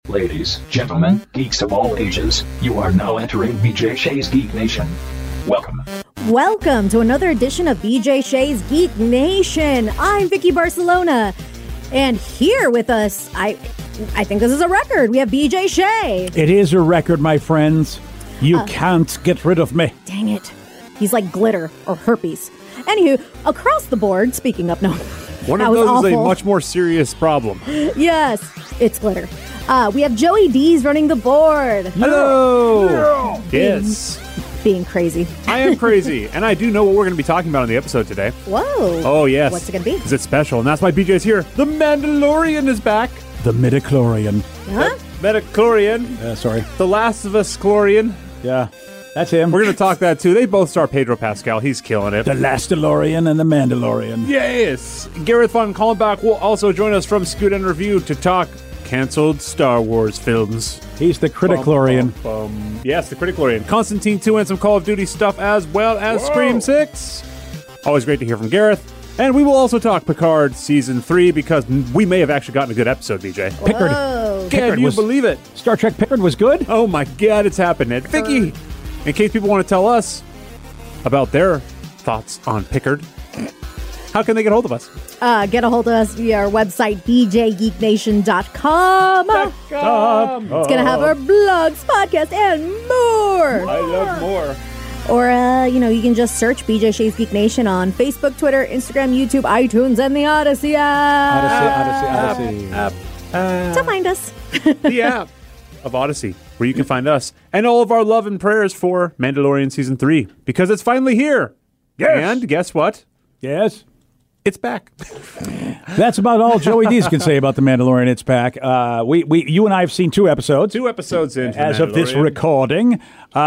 Ladies, gentlemen, geeks of all ages, you are now entering BJ Shea's Geek Nation. Welcome. Welcome to another edition of BJ Shea's Geek Nation. I'm Vicky Barcelona, and here with us, I think this is a record. We have BJ Shea. It is a record, my friends. You can't get rid of me. Dang it. He's like glitter or herpes. Anywho, across the board, speaking up, no. One of those is a much more serious problem. Yes, it's glitter. We have Joey D's running the board. Hello. No. Yes. Being crazy. I am crazy, and I do know what we're going to be talking about in the episode today. Whoa. Oh, yes. What's it going to be? Because it's special, and that's why BJ's here. The Mandalorian is back. The midichlorian. Huh? Metachlorian. Sorry. The Last of Us Chlorian. Yeah, that's him. We're going to talk that, too. They both star Pedro Pascal. He's killing it. The Lastolorian and the Mandalorian. Yes. Gareth Von Kallenbach will also join us from Scoot and Review to talk canceled Star Wars films. He's the Criticlorian. Yes, the Criticlorian. Constantine 2 and some Call of Duty stuff as well as Scream 6. Always great to hear from Gareth. And we will also talk Picard Season 3 because we may have actually gotten a good episode, BJ. Pickard. Whoa. Can you believe it? Star Trek Pickard was good? Oh my God, it's happening. Vicky, in case people want to tell us about their thoughts on Pickard, how can they get hold of us? Get a hold of us via our website, bjgeeknation.com. It's going to have our blogs, podcasts, and more. I love more. Or, you can just search BJ Shea's Geek Nation on Facebook, Twitter, Instagram, YouTube, iTunes, and the Odyssey app. Odyssey. To find us. The app of Odyssey, where you can find us and all of our love and prayers for Mandalorian Season 3, because it's finally here. Yes. And guess what? Yes. It's back. That's about all Joey D's can say about the Mandalorian. It's back. You and I have seen 2 episodes. 2 episodes into as of this recording.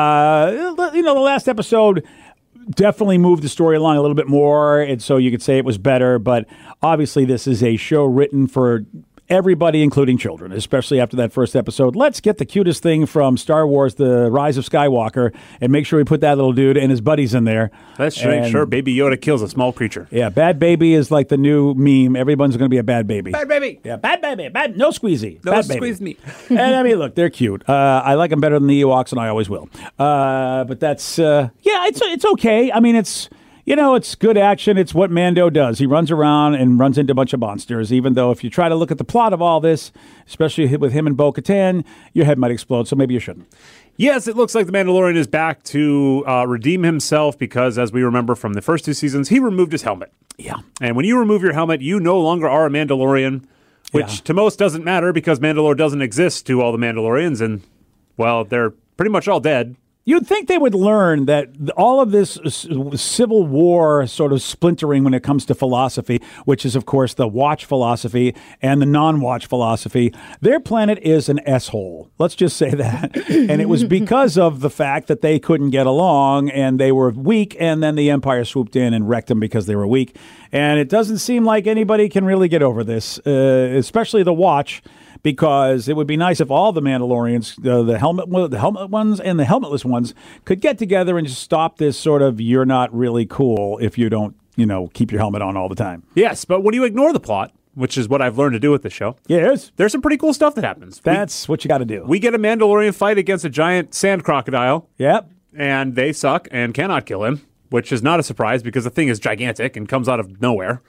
The last episode definitely moved the story along a little bit more, and so you could say it was better. But obviously, this is a show written for everybody, including children, especially after that first episode. Let's get the cutest thing from Star Wars, The Rise of Skywalker, and make sure we put that little dude and his buddies in there. Let's make sure Baby Yoda kills a small creature. Yeah, bad baby is like the new meme. Everyone's going to be a bad baby. Bad baby. Yeah, bad baby. No squeezy. No bad squeeze baby. me. And I mean, look, they're cute. I like them better than the Ewoks, and I always will. But that's, it's okay. I mean, it's good action. It's what Mando does. He runs around and runs into a bunch of monsters, even though if you try to look at the plot of all this, especially with him and Bo-Katan, your head might explode, so maybe you shouldn't. Yes, it looks like the Mandalorian is back to redeem himself because, as we remember from the first 2 seasons, he removed his helmet. Yeah. And when you remove your helmet, you no longer are a Mandalorian, which to most doesn't matter because Mandalore doesn't exist to all the Mandalorians, and, well, they're pretty much all dead. You'd think they would learn that all of this civil war sort of splintering when it comes to philosophy, which is, of course, the watch philosophy and the non-watch philosophy, their planet is an S-hole. Let's just say that. And it was because of the fact that they couldn't get along and they were weak, and then the Empire swooped in and wrecked them because they were weak. And it doesn't seem like anybody can really get over this, especially the watch. Because it would be nice if all the Mandalorians, the helmet ones and the helmetless ones, could get together and just stop this sort of "you're not really cool if you don't, keep your helmet on all the time." Yes, but when you ignore the plot, which is what I've learned to do with this show, yes, there's some pretty cool stuff that happens. That's what you got to do. We get a Mandalorian fight against a giant sand crocodile. Yep, and they suck and cannot kill him, which is not a surprise because the thing is gigantic and comes out of nowhere.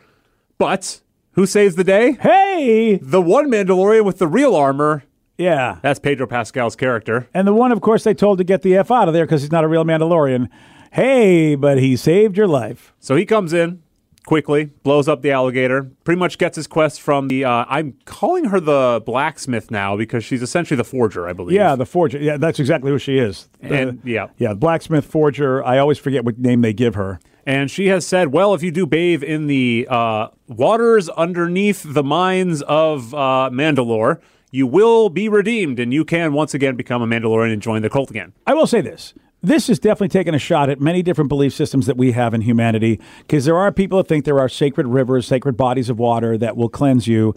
But who saves the day? Hey! The one Mandalorian with the real armor. Yeah. That's Pedro Pascal's character. And the one, of course, they told to get the F out of there because he's not a real Mandalorian. Hey, but he saved your life. So he comes in quickly, blows up the alligator, pretty much gets his quest from the, I'm calling her the blacksmith now because she's essentially the forger, I believe. Yeah, the forger. Yeah, that's exactly who she is. Yeah, blacksmith, forger. I always forget what name they give her. And she has said, well, if you do bathe in the waters underneath the mines of Mandalore, you will be redeemed, and you can once again become a Mandalorian and join the cult again. I will say this. This is definitely taking a shot at many different belief systems that we have in humanity, because there are people that think there are sacred rivers, sacred bodies of water that will cleanse you.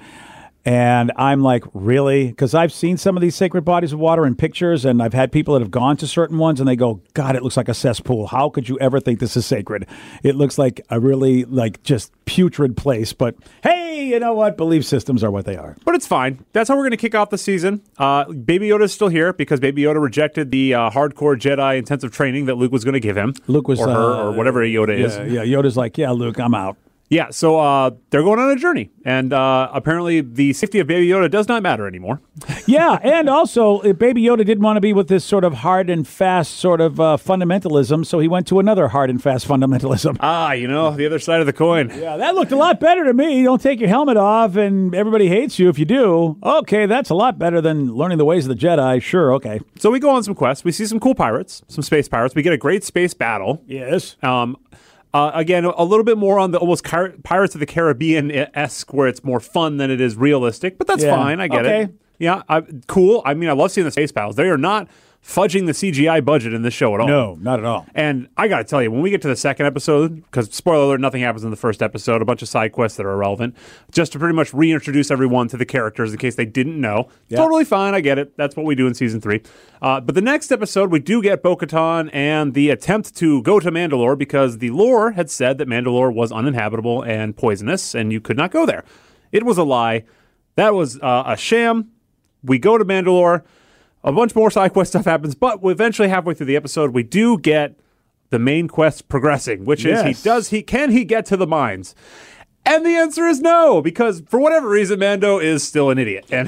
And I'm like, really? Because I've seen some of these sacred bodies of water in pictures, and I've had people that have gone to certain ones, and they go, God, it looks like a cesspool. How could you ever think this is sacred? It looks like a really, just putrid place. But, hey, Hey, you know what? Belief systems are what they are. But it's fine. That's how we're going to kick off the season. Baby Yoda is still here because Baby Yoda rejected the hardcore Jedi intensive training that Luke was going to give him. Luke was or her, or whatever Yoda is. Yeah, Yoda's like, yeah, Luke, I'm out. Yeah, so they're going on a journey, and apparently the safety of Baby Yoda does not matter anymore. Yeah, and also Baby Yoda didn't want to be with this sort of hard and fast sort of fundamentalism, so he went to another hard and fast fundamentalism. The other side of the coin. Yeah, that looked a lot better to me. You don't take your helmet off, and everybody hates you if you do. Okay, that's a lot better than learning the ways of the Jedi. Sure, okay. So we go on some quests. We see some cool pirates, some space pirates. We get a great space battle. Yes. Again, a little bit more on the almost Pirates of the Caribbean-esque, where it's more fun than it is realistic, but that's fine. I get it. Yeah, cool. I mean, I love seeing the space battles. They are not fudging the CGI budget in this show at all. No, not at all. And I got to tell you, when we get to the second episode, because spoiler alert, nothing happens in the first episode, a bunch of side quests that are irrelevant, just to pretty much reintroduce everyone to the characters in case they didn't know. Yep. Totally fine, I get it. That's what we do in season 3. But the next episode, we do get Bo-Katan and the attempt to go to Mandalore because the lore had said that Mandalore was uninhabitable and poisonous, and you could not go there. It was a lie. That was a sham. We go to Mandalore. A bunch more side quest stuff happens, but eventually halfway through the episode, we do get the main quest progressing, which is can he get to the mines? And the answer is no, because for whatever reason, Mando is still an idiot. And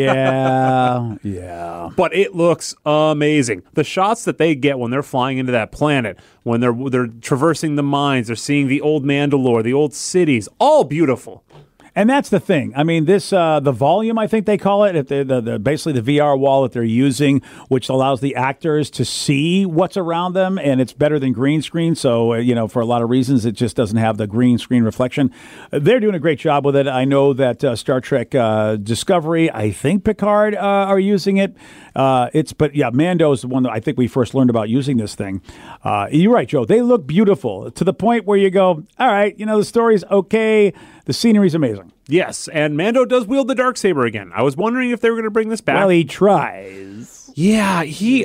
yeah. But it looks amazing. The shots that they get when they're flying into that planet, when they're traversing the mines, they're seeing the old Mandalore, the old cities, all beautiful. And that's the thing. I mean, this the volume, I think they call it, the basically the VR wall that they're using, which allows the actors to see what's around them, and it's better than green screen. So, for a lot of reasons, it just doesn't have the green screen reflection. They're doing a great job with it. I know that Star Trek Discovery, I think Picard are using it. Mando is the one that I think we first learned about using this thing. You're right, Joe. They look beautiful to the point where you go, all right, the story's okay. The scenery's amazing. Yes, and Mando does wield the Darksaber again. I was wondering if they were going to bring this back. Well, he tries. Yeah,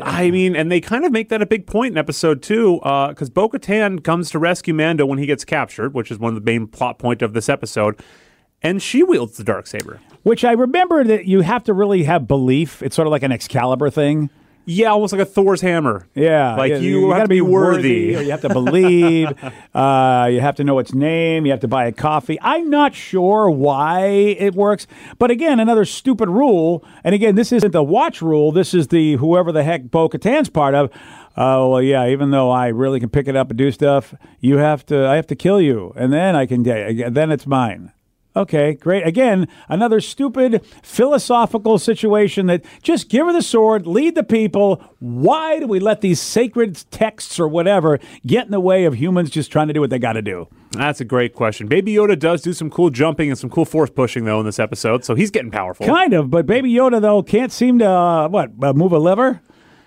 and they kind of make that a big point in episode 2, because Bo-Katan comes to rescue Mando when he gets captured, which is one of the main plot point of this episode, and she wields the Darksaber. Which I remember that you have to really have belief. It's sort of like an Excalibur thing. Yeah, almost like a Thor's hammer. Yeah. You have to be worthy. You have to believe. You have to know its name. You have to buy a coffee. I'm not sure why it works. But again, another stupid rule. And again, this isn't the watch rule. This is the whoever the heck Bo-Katan's part of. Even though I really can pick it up and do stuff, I have to kill you. And then then it's mine. Okay, great. Again, another stupid philosophical situation that just give her the sword, lead the people. Why do we let these sacred texts or whatever get in the way of humans just trying to do what they got to do? That's a great question. Baby Yoda does do some cool jumping and some cool force pushing, though, in this episode, so he's getting powerful. Kind of, but Baby Yoda, though, can't seem to, move a lever?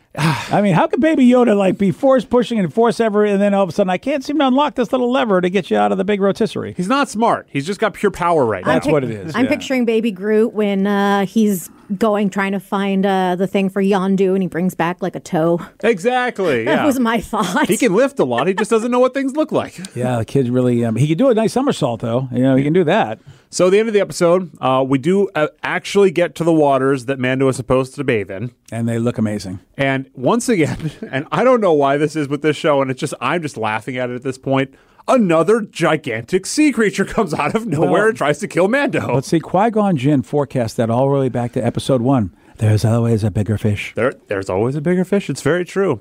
I mean, how could Baby Yoda be force pushing and force ever, and then all of a sudden I can't seem to unlock this little lever to get you out of the big rotisserie? He's not smart. He's just got pure power right now. That's what it is. I'm picturing Baby Groot when he's trying to find the thing for Yondu, and he brings back a toe. Exactly. That was my thought. He can lift a lot. He just doesn't know what things look like. Yeah, the kid's really. He can do a nice somersault though. He can do that. So, the end of the episode, we do actually get to the waters that Mando is supposed to bathe in. And they look amazing. And once again, and I don't know why this is with this show, and I'm just laughing at it at this point, another gigantic sea creature comes out of nowhere and tries to kill Mando. Let's see, Qui-Gon Jinn forecast that all the way back to episode 1. There's always a bigger fish. There's always a bigger fish. It's very true.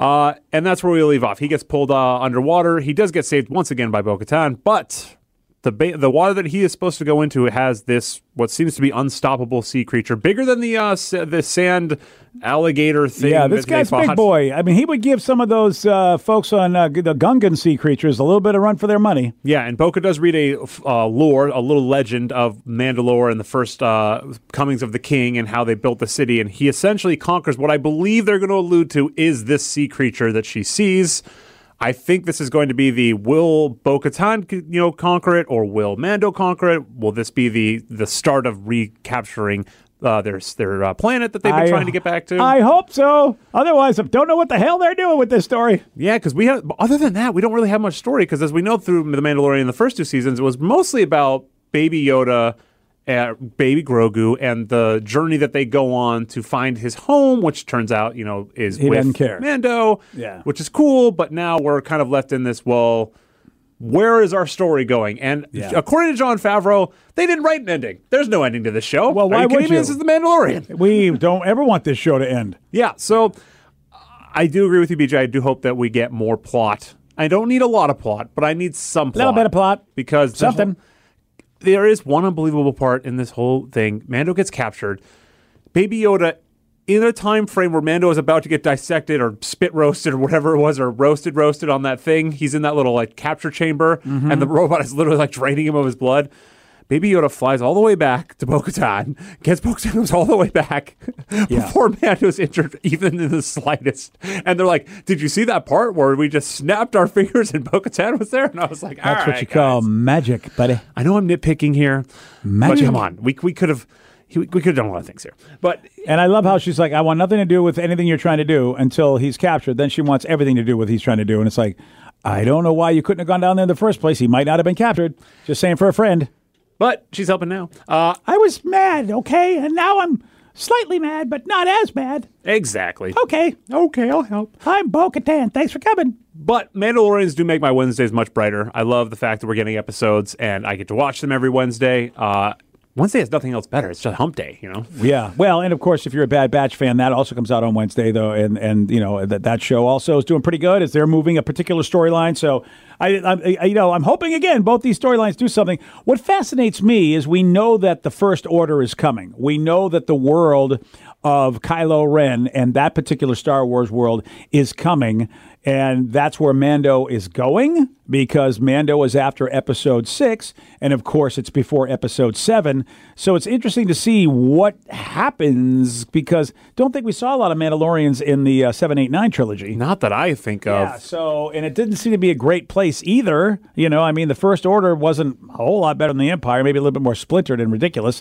And that's where we leave off. He gets pulled underwater. He does get saved once again by Bo-Katan, but the water that he is supposed to go into has this what seems to be unstoppable sea creature, bigger than the sand alligator thing. Yeah, this guy's big boy. I mean, he would give some of those folks on the Gungan sea creatures a little bit of run for their money. Yeah, and Boca does read a lore, a little legend of Mandalore and the first comings of the king and how they built the city, and he essentially conquers what I believe they're going to allude to is this sea creature that she sees. I think this is going to be the will Bo-Katan, conquer it, or will Mando conquer it? Will this be the start of recapturing their planet that they've been trying to get back to? I hope so. Otherwise, I don't know what the hell they're doing with this story. Yeah, because other than that, we don't really have much story. Because as we know through The Mandalorian in the first 2 seasons, it was mostly about Baby Yoda, Baby Grogu, and the journey that they go on to find his home, which turns out, is He with doesn't care. Mando, which is cool, but now we're kind of left in this, well, where is our story going? And according to Jon Favreau, they didn't write an ending. There's no ending to this show. Well, why would you? This is The Mandalorian. We don't ever want this show to end. Yeah, so I do agree with you, BJ. I do hope that we get more plot. I don't need a lot of plot, but I need some plot. A little bit of plot. Because something. There is one unbelievable part in this whole thing. Mando gets captured. Baby Yoda, in a time frame where Mando is about to get dissected or spit roasted or whatever it was, or roasted on that thing, he's in that little capture chamber, and the robot is literally draining him of his blood. Baby Yoda flies all the way back to Bo-Katan, gets Bo-Katan all the way back before Mando's injured even in the slightest. And they're like, did you see that part where we just snapped our fingers and Bo-Katan was there? And I was like, that's what you call magic, buddy. I know I'm nitpicking here, magic. But come on, we could have done a lot of things here. And I love how she's like, I want nothing to do with anything you're trying to do until he's captured. Then she wants everything to do with what he's trying to do. And it's like, I don't know why you couldn't have gone down there in the first place. He might not have been captured. Just saying for a friend. But she's helping now. I was mad, okay? And now I'm slightly mad, but not as mad. Exactly. Okay, I'll help. I'm Bo-Katan. Thanks for coming. But Mandalorians do make my Wednesdays much brighter. I love the fact that we're getting episodes, and I get to watch them every Wednesday. Wednesday has nothing else better. It's just hump day, Yeah. Well, and of course, if you're a Bad Batch fan, that also comes out on Wednesday, though, and that show also is doing pretty good as they're moving a particular storyline. So, I'm hoping again both these storylines do something. What fascinates me is we know that the First Order is coming. We know that the world of Kylo Ren and that particular Star Wars world is coming. And that's where Mando is going, because Mando is after Episode 6, and of course it's before Episode 7. So it's interesting to see what happens, because don't think we saw a lot of Mandalorians in the 7, 8, 9 trilogy. Not that I think of. Yeah, so, and it didn't seem to be a great place either. The First Order wasn't a whole lot better than the Empire, maybe a little bit more splintered and ridiculous,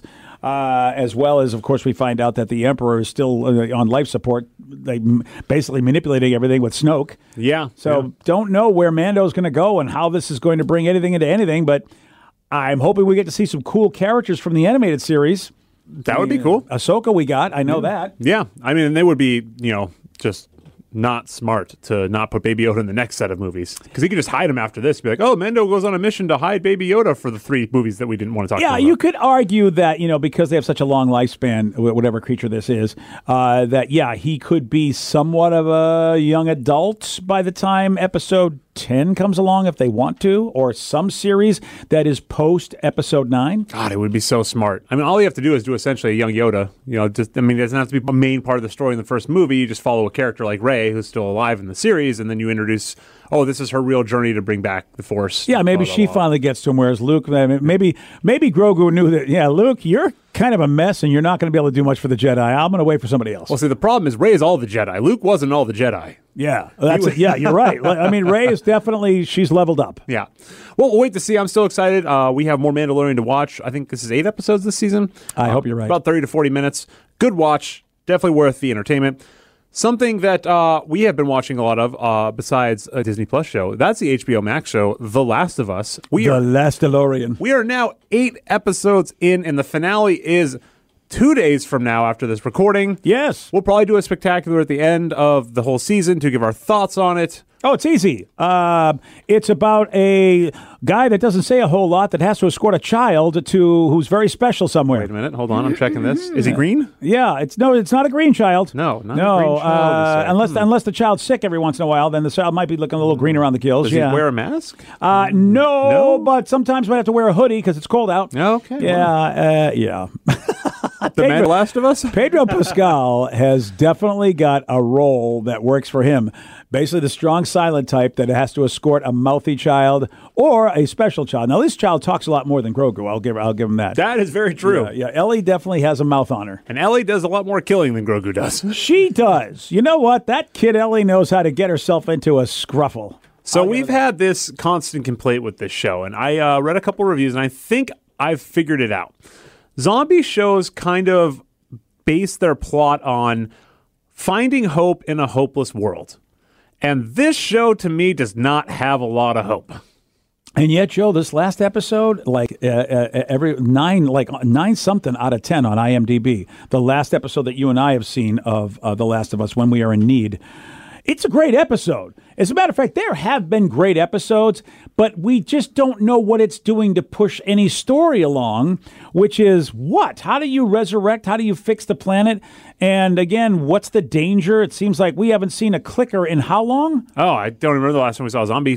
as well as, of course, we find out that the Emperor is still on life support, basically manipulating everything with Snoke. Yeah. So don't know where Mando's going to go and how this is going to bring anything into anything, but I'm hoping we get to see some cool characters from the animated series. That would be cool. Ahsoka we got. I know that. Yeah. I mean, they would be, just not smart to not put Baby Yoda in the next set of movies, because he could just hide him after this. Be like, oh, Mando goes on a mission to hide Baby Yoda for the 3 movies that we didn't want to talk about. Yeah, you could argue that, because they have such a long lifespan, whatever creature this is, that, he could be somewhat of a young adult by the time Episode 10 comes along, if they want to, or some series that is post Episode 9. God, it would be so smart. I mean, all you have to do is do essentially a young Yoda. It doesn't have to be a main part of the story in the first movie. You just follow a character like Rey, who's still alive in the series, and then you introduce, this is her real journey to bring back the Force. Yeah, maybe she finally gets to him, whereas Luke, maybe Grogu knew that, Luke, you're kind of a mess, and you're not going to be able to do much for the Jedi. I'm going to wait for somebody else. Well, see, the problem is Rey is all the Jedi. Luke wasn't all the Jedi. Yeah, you're right. I mean, Rey is definitely, she's leveled up. Yeah. Well, we'll wait to see. I'm still excited. We have more Mandalorian to watch. I think this is 8 episodes this season. I hope you're right. About 30 to 40 minutes. Good watch. Definitely worth the entertainment. Something that we have been watching a lot of, besides a Disney Plus show, that's the HBO Max show, The Last of Us. The Last DeLorean. We are now 8 episodes in, and the finale is 2 days from now after this recording. Yes. We'll probably do a spectacular at the end of the whole season to give our thoughts on it. Oh, it's easy. It's about a guy that doesn't say a whole lot that has to escort a child who's very special somewhere. Wait a minute. Hold on. I'm checking this. Is he green? Yeah. It's not a green child. No, not a green child. Unless the child's sick every once in a while, then the child might be looking a little green around the gills. Does he wear a mask? No, but sometimes we have to wear a hoodie because it's cold out. Okay. Yeah. The Last of Us? Pedro Pascal has definitely got a role that works for him. Basically, the strong silent type that has to escort a mouthy child or a special child. Now, this child talks a lot more than Grogu. I'll give him that. That is very true. Yeah, Ellie definitely has a mouth on her. And Ellie does a lot more killing than Grogu does. She does. You know what? That kid Ellie knows how to get herself into a scruffle. So we've had this constant complaint with this show, and I read a couple reviews, and I think I've figured it out. Zombie shows kind of base their plot on finding hope in a hopeless world. And this show, to me, does not have a lot of hope. And yet, Joe, this last episode, every nine something out of 10 on IMDb. The last episode that you and I have seen of The Last of Us, When We Are in Need. It's a great episode. As a matter of fact, there have been great episodes, but we just don't know what it's doing to push any story along, which is what? How do you resurrect? How do you fix the planet? And again, what's the danger? It seems like we haven't seen a clicker in how long? Oh, I don't remember the last time we saw Zombie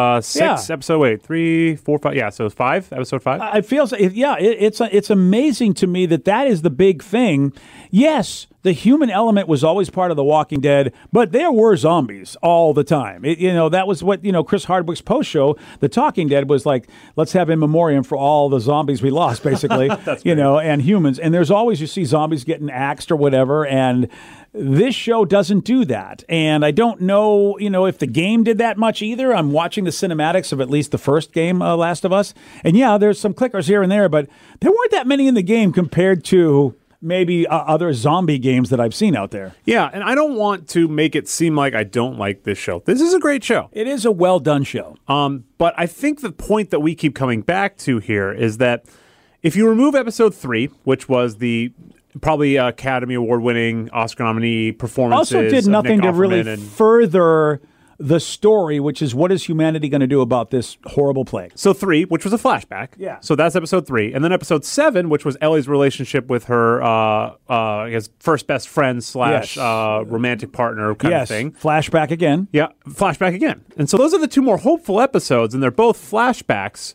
6, episode 3, 4, 5. Yeah, so it's 5, episode 5. It feels, it's amazing to me that is the big thing. Yes, the human element was always part of The Walking Dead, but there were zombies all the time. That was what, Chris Hardwick's post show, The Talking Dead, was like, let's have in memoriam for all the zombies we lost, basically, and humans. And there's always, you see zombies getting axed or whatever, and this show doesn't do that. And I don't know, if the game did that much either. I'm watching the cinematics of at least the first game, Last of Us. And yeah, there's some clickers here and there, but there weren't that many in the game compared to maybe other zombie games that I've seen out there. Yeah, and I don't want to make it seem like I don't like this show. This is a great show. It is a well-done show. But I think the point that we keep coming back to here is that if you remove episode 3, which was the probably Academy Award-winning Oscar nominee performances, also did nothing to really further the story, which is what is humanity going to do about this horrible plague. So 3, which was a flashback. Yeah. So that's episode 3. And then episode 7, which was Ellie's relationship with her I guess first best friend / romantic partner kind of thing. Flashback again. Yeah, flashback again. And so those are the 2 more hopeful episodes, and they're both flashbacks.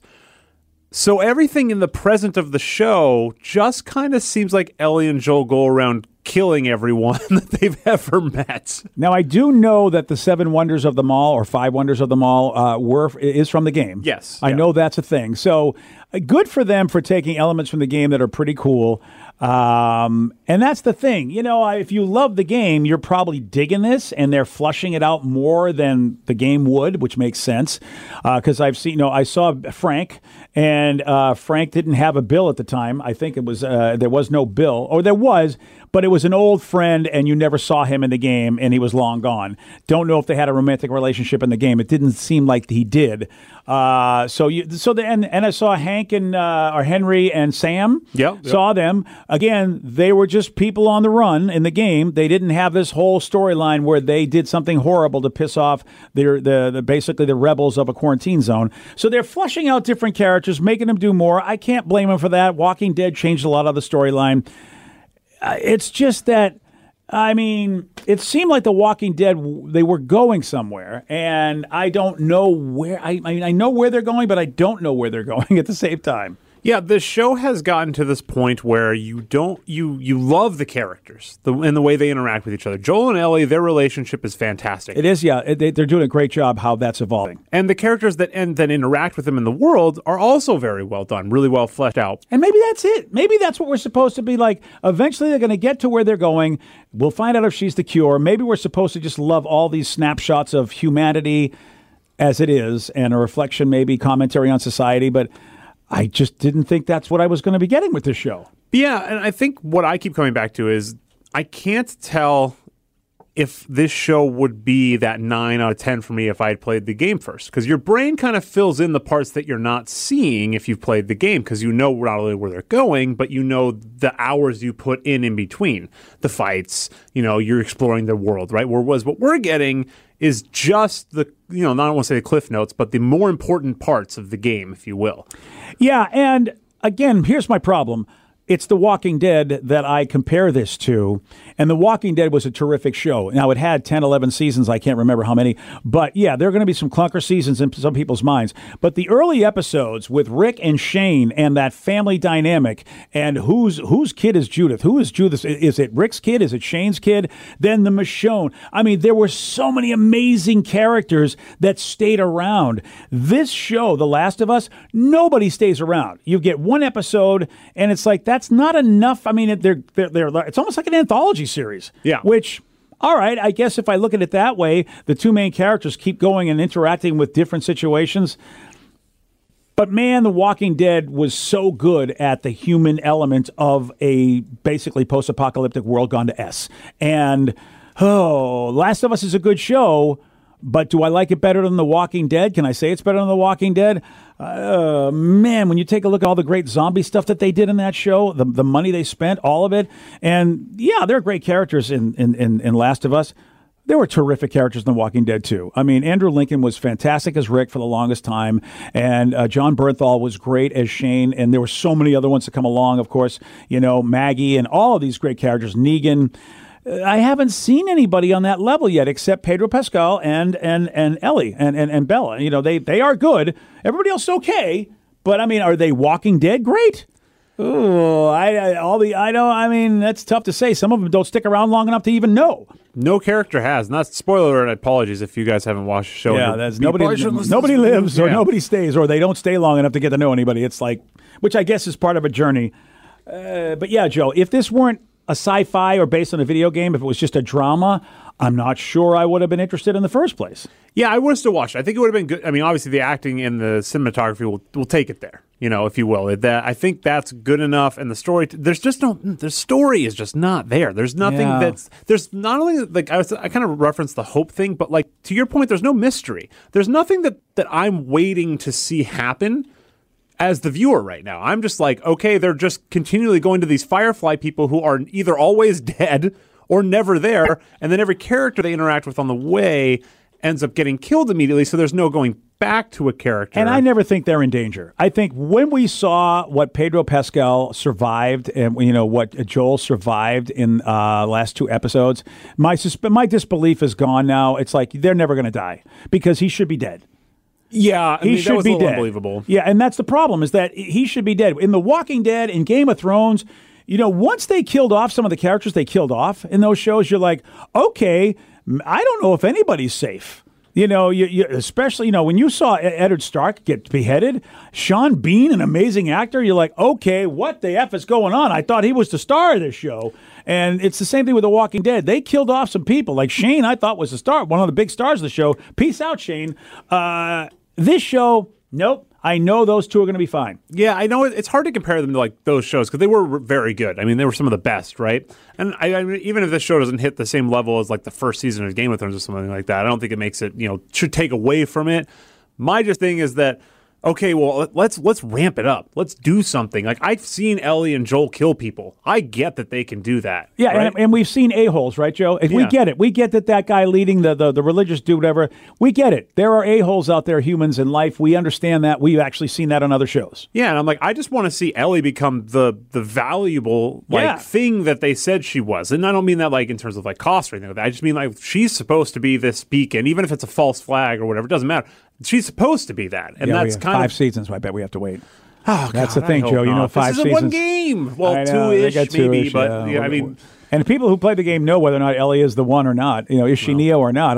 So everything in the present of the show just kind of seems like Ellie and Joel go around killing everyone that they've ever met. Now, I do know that the 7 Wonders of the Mall, or 5 Wonders of the Mall, is from the game. Yes. I know that's a thing. So good for them for taking elements from the game that are pretty cool. And that's the thing. If you love the game, you're probably digging this, and they're flushing it out more than the game would, which makes sense. Because I've seen, I saw Frank, and Frank didn't have a bill at the time. I think it was there was no bill, or there was, but it was an old friend, and you never saw him in the game, and he was long gone. Don't know if they had a romantic relationship in the game. It didn't seem like he did. And I saw Hank and or Henry and Sam. Yep. Saw them again. They were just people on the run in the game. They didn't have this whole storyline where they did something horrible to piss off basically the rebels of a quarantine zone. So they're flushing out different characters, making them do more. I can't blame them for that. Walking Dead changed a lot of the storyline. It's just that, it seemed like The Walking Dead, they were going somewhere, and I don't know where. I know where they're going, but I don't know where they're going at the same time. Yeah, the show has gotten to this point where you love the characters and the way they interact with each other. Joel and Ellie, their relationship is fantastic. It is, yeah. They're doing a great job how that's evolving. And the characters that interact with them in the world are also very well done, really well fleshed out. And maybe that's it. Maybe that's what we're supposed to be like. Eventually they're going to get to where they're going. We'll find out if she's the cure. Maybe we're supposed to just love all these snapshots of humanity as it is, and a reflection, maybe commentary on society, but I just didn't think that's what I was going to be getting with this show. Yeah, and I think what I keep coming back to is I can't tell if this show would be that 9 out of 10 for me if I had played the game first. Because your brain kind of fills in the parts that you're not seeing if you've played the game, because you know not only where they're going, but you know the hours you put in between the fights. You're exploring the world, right? Whereas what we're getting is just the, I don't want to say the cliff notes, but the more important parts of the game, if you will. Yeah, and again, here's my problem. It's The Walking Dead that I compare this to, and The Walking Dead was a terrific show. Now, it had 10, 11 seasons. I can't remember how many. But, yeah, there are going to be some clunker seasons in some people's minds. But the early episodes with Rick and Shane and that family dynamic, and whose kid is Judith? Who is Judith? Is it Rick's kid? Is it Shane's kid? Then the Michonne. There were so many amazing characters that stayed around. This show, The Last of Us, nobody stays around. You get one episode, and it's like, that's not enough. It's almost like an anthology series. Yeah. Which, all right, I guess if I look at it that way, the 2 main characters keep going and interacting with different situations. But man, The Walking Dead was so good at the human element of a basically post-apocalyptic world gone to S. And, Last of Us is a good show, But do I like it better than The Walking Dead? Can I say it's better than The Walking Dead? Man, when you take a look at all the great zombie stuff that they did in that show, the money they spent, all of it, and yeah, they're great characters in Last of Us. There were terrific characters in The Walking Dead, too. I mean, Andrew Lincoln was fantastic as Rick for the longest time, and John Bernthal was great as Shane, and there were so many other ones to come along, of course, Maggie and all of these great characters, Negan. I haven't seen anybody on that level yet except Pedro Pascal and Ellie and Bella. They are good. Everybody else is okay, but, I mean, are they Walking Dead great? Oh, I mean, that's tough to say. Some of them don't stick around long enough to even know. No character has. Not spoiler alert. Apologies if you guys haven't watched the show. Yeah, that's nobody lives or nobody stays or they don't stay long enough to get to know anybody. It's like, which I guess is part of a journey. But yeah, Joe, if this weren't a sci-fi or based on a video game, if it was just a drama, I'm not sure I would have been interested in the first place. Yeah, I would have still watched it. I think it would have been good. I mean, obviously the acting and the cinematography will take it there, if you will. I think that's good enough. And the story, the story is just not there. There's nothing there's not only, like, I kind of referenced the hope thing, but like, to your point, there's no mystery. There's nothing that I'm waiting to see happen as the viewer right now. I'm just like, okay, they're just continually going to these Firefly people who are either always dead or never there, and then every character they interact with on the way ends up getting killed immediately, so there's no going back to a character. And I never think they're in danger. I think when we saw what Pedro Pascal survived and what Joel survived in last two episodes, my disbelief is gone now. It's like they're never going to die because he should be dead. Yeah, he should be dead. Unbelievable. Yeah, and that's the problem is that he should be dead. In The Walking Dead, in Game of Thrones, once they killed off some of the characters they killed off in those shows, you're like, okay, I don't know if anybody's safe. You especially, when you saw Eddard Stark get beheaded, Sean Bean, an amazing actor, you're like, okay, what the F is going on? I thought he was the star of this show. And it's the same thing with The Walking Dead. They killed off some people. Like Shane, I thought was the star, one of the big stars of the show. Peace out, Shane. This show, nope. I know those two are going to be fine. Yeah, I know it's hard to compare them to like those shows because they were very good. I mean, they were some of the best, right? And I mean, even if this show doesn't hit the same level as like the first season of Game of Thrones or something like that, I don't think it makes it, should take away from it. My just thing is that, okay, well, let's ramp it up. Let's do something. Like, I've seen Ellie and Joel kill people. I get that they can do that. Yeah, right? and we've seen a-holes, right, Joe? We get it. We get that guy leading the religious dude, whatever. We get it. There are a-holes out there, humans in life. We understand that. We've actually seen that on other shows. Yeah, and I'm like, I just want to see Ellie become the valuable thing that they said she was. And I don't mean that like in terms of like cost or anything like that. I just mean like she's supposed to be this beacon, even if it's a false flag or whatever. It doesn't matter. She's supposed to be that, and that's kind of 5 seasons. So I bet we have to wait. Oh, that's the thing, Joe. 5 seasons. This is one game. Well, 2-ish maybe, but I mean. And people who play the game know whether or not Ellie is the one or not. Is she Neo or not?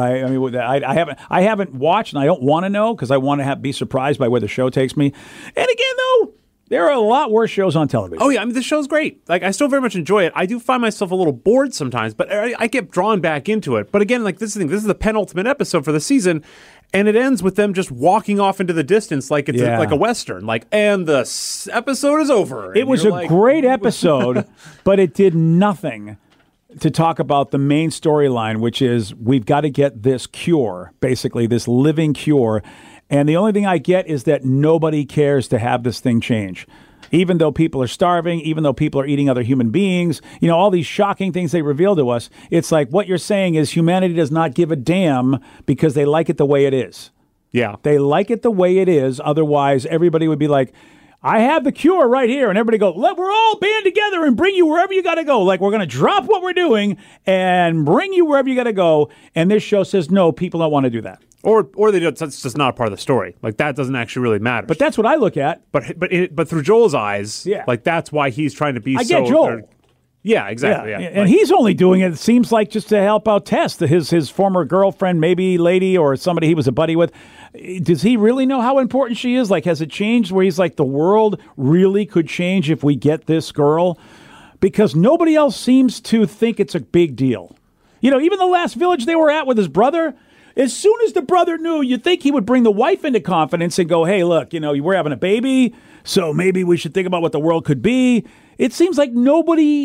I haven't watched, and I don't want to know because I want to be surprised by where the show takes me. And again, though, there are a lot worse shows on television. Oh yeah, I mean, this show's great. Like, I still very much enjoy it. I do find myself a little bored sometimes, but I get drawn back into it. But again, like this is the penultimate episode for the season. And it ends with them just walking off into the distance like it's like a Western. Like, and the episode is over. It was a great episode, but it did nothing to talk about the main storyline, which is we've got to get this cure, basically this living cure. And the only thing I get is that nobody cares to have this thing change. Even though people are starving, even though people are eating other human beings, all these shocking things they reveal to us, it's like what you're saying is humanity does not give a damn because they like it the way it is. Yeah. They like it the way it is. Otherwise, everybody would be like, I have the cure right here. And everybody go, we're all band together and bring you wherever you got to go. Like, we're going to drop what we're doing and bring you wherever you got to go. And this show says, no, people don't want to do that. Or they do. That's just not a part of the story. Like, that doesn't actually really matter. But that's what I look at. But through Joel's eyes, like that's why he's trying to be. I get Joel. Yeah, exactly. Yeah. And he's only doing it seems like just to help out Tess, his former girlfriend, maybe lady, or somebody he was a buddy with. Does he really know how important she is? Like, has it changed where he's like, the world really could change if we get this girl? Because nobody else seems to think it's a big deal. Even the last village they were at with his brother. As soon as the brother knew, you'd think he would bring the wife into confidence and go, hey, look, we're having a baby, so maybe we should think about what the world could be. It seems like nobody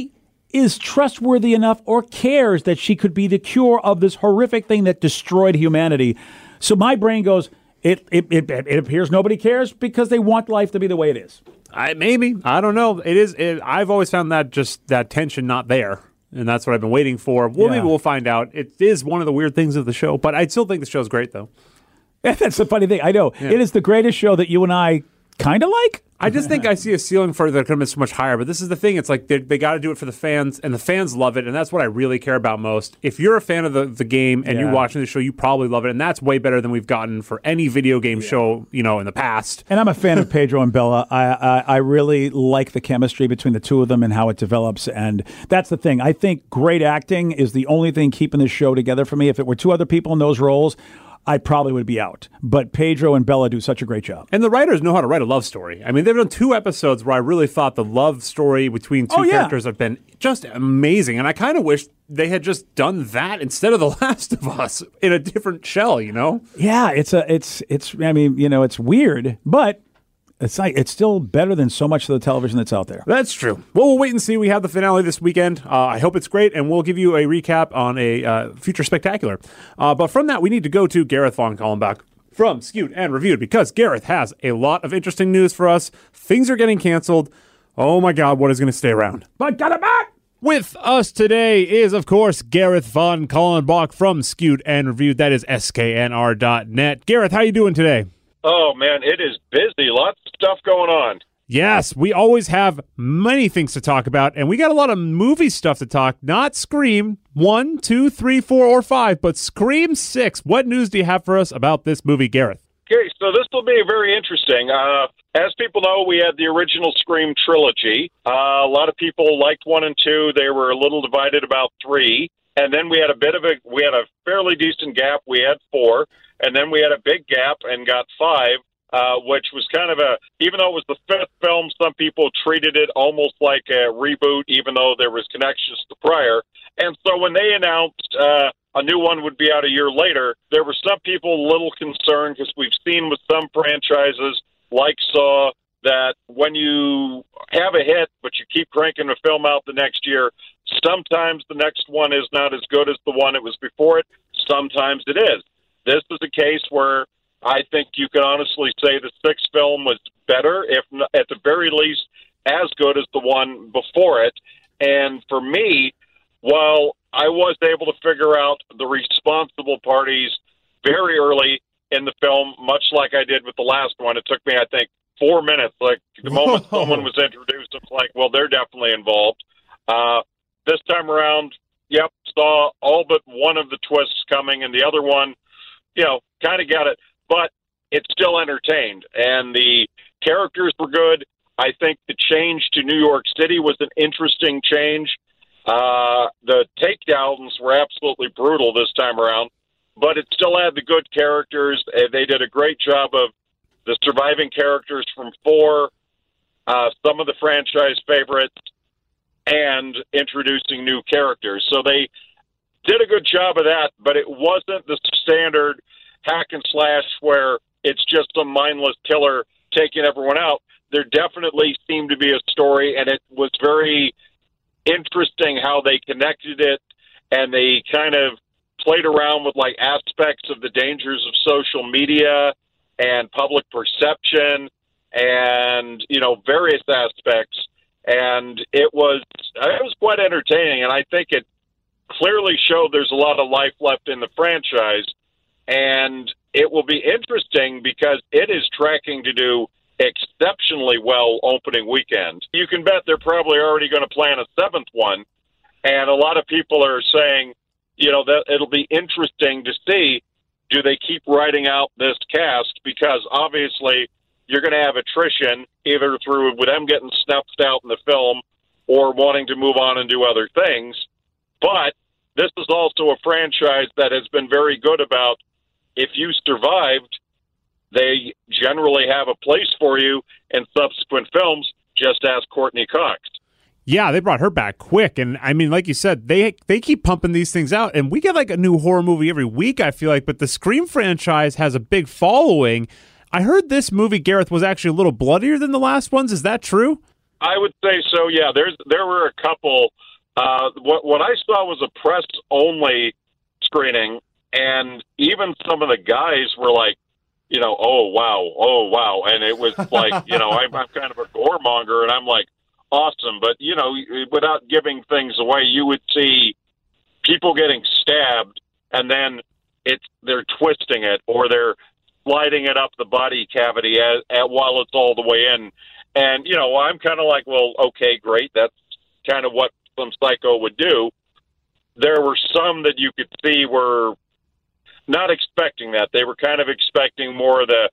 is trustworthy enough or cares that she could be the cure of this horrific thing that destroyed humanity. So my brain goes, it appears nobody cares because they want life to be the way it is. Maybe. I don't know. I've always found that tension not there. And that's what I've been waiting for. Well, maybe we'll find out. It is one of the weird things of the show, but I still think the show's great, though. Yeah, that's the funny thing. I know. Yeah. It is the greatest show that you and I kind of like. I just think I see a ceiling for it that could have been so much higher. But this is the thing. It's like they got to do it for the fans, and the fans love it, and that's what I really care about most. If you're a fan of the game and you're watching the show, you probably love it, and that's way better than we've gotten for any video game show, in the past. And I'm a fan of Pedro and Bella. I really like the chemistry between the two of them and how it develops, and that's the thing. I think great acting is the only thing keeping this show together for me. If it were two other people in those roles, I probably would be out. But Pedro and Bella do such a great job. And the writers know how to write a love story. I mean, they've done 2 episodes where I really thought the love story between two characters have been just amazing. And I kind of wish they had just done that instead of The Last of Us in a different shell, Yeah, it's weird, but it's still better than so much of the television that's out there. That's true. Well, we'll wait and see. We have the finale this weekend. I hope it's great, and we'll give you a recap on a future spectacular. But from that, we need to go to Gareth Von Kallenbach from Skewed and Reviewed, because Gareth has a lot of interesting news for us. Things are getting canceled. Oh my God, what is going to stay around? But got it back! With us today is, of course, Gareth Von Kallenbach from Skewed and Reviewed. That is sknr.net. Gareth, how you doing today? Oh, man, it is busy. Lots of stuff going on. Yes, we always have many things to talk about, and we got a lot of movie stuff to talk. Not Scream 1, 2, 3, 4, or 5, but Scream 6. What news do you have for us about this movie, Gareth? Okay, so this will be very interesting. As people know, we had the original Scream trilogy. A lot of people liked 1 and 2. They were a little divided about 3. And then we had a fairly decent gap. We had 4. And then we had a big gap and got 5, which was kind of even though it was the 5th film, some people treated it almost like a reboot, even though there was connections to prior. And so when they announced a new one would be out a year later, there were some people a little concerned, because we've seen with some franchises like Saw that when you have a hit, but you keep cranking a film out the next year, sometimes the next one is not as good as the one it was before it. Sometimes it is. This is a case where I think you can honestly say the 6th film was better, if not, at the very least, as good as the one before it. And for me, while I was able to figure out the responsible parties very early in the film, much like I did with the last one, it took me, I think, 4 minutes. Like, the moment someone was introduced, it's like, well, they're definitely involved. This time around, saw all but one of the twists coming, and the other one, kind of got it, but it's still entertained, and the characters were good. I think the change to New York City was an interesting change. The takedowns were absolutely brutal this time around, but it still had the good characters. They did a great job of the surviving characters from 4, some of the franchise favorites, and introducing new characters. So they did a good job of that, but it wasn't the standard hack and slash where it's just some mindless killer taking everyone out. There definitely seemed to be a story, and it was very interesting how they connected it, and they kind of played around with like aspects of the dangers of social media and public perception and, various aspects. And it was quite entertaining, and I think it clearly showed there's a lot of life left in the franchise, and it will be interesting because it is tracking to do exceptionally well opening weekend. You can bet they're probably already going to plan a 7th one, and a lot of people are saying, that it'll be interesting to see, do they keep writing out this cast, because obviously you're going to have attrition either through with them getting snuffed out in the film or wanting to move on and do other things. But this is also a franchise that has been very good about, if you survived, they generally have a place for you in subsequent films. Just ask Courtney Cox. Yeah, they brought her back quick. And, I mean, like you said, they keep pumping these things out. And we get, like, a new horror movie every week, I feel like. But the Scream franchise has a big following. I heard this movie, Gareth, was actually a little bloodier than the last ones. Is that true? I would say so, yeah. There were a couple What I saw was a press-only screening, and even some of the guys were like, oh, wow. And it was like, I'm kind of a goremonger, and I'm like, awesome. But, without giving things away, you would see people getting stabbed, and then they're twisting it, or they're sliding it up the body cavity while it's all the way in. And, I'm kind of like, well, okay, great. That's kind of what some psycho would do. There were some that you could see were not expecting that. They were kind of expecting more of the,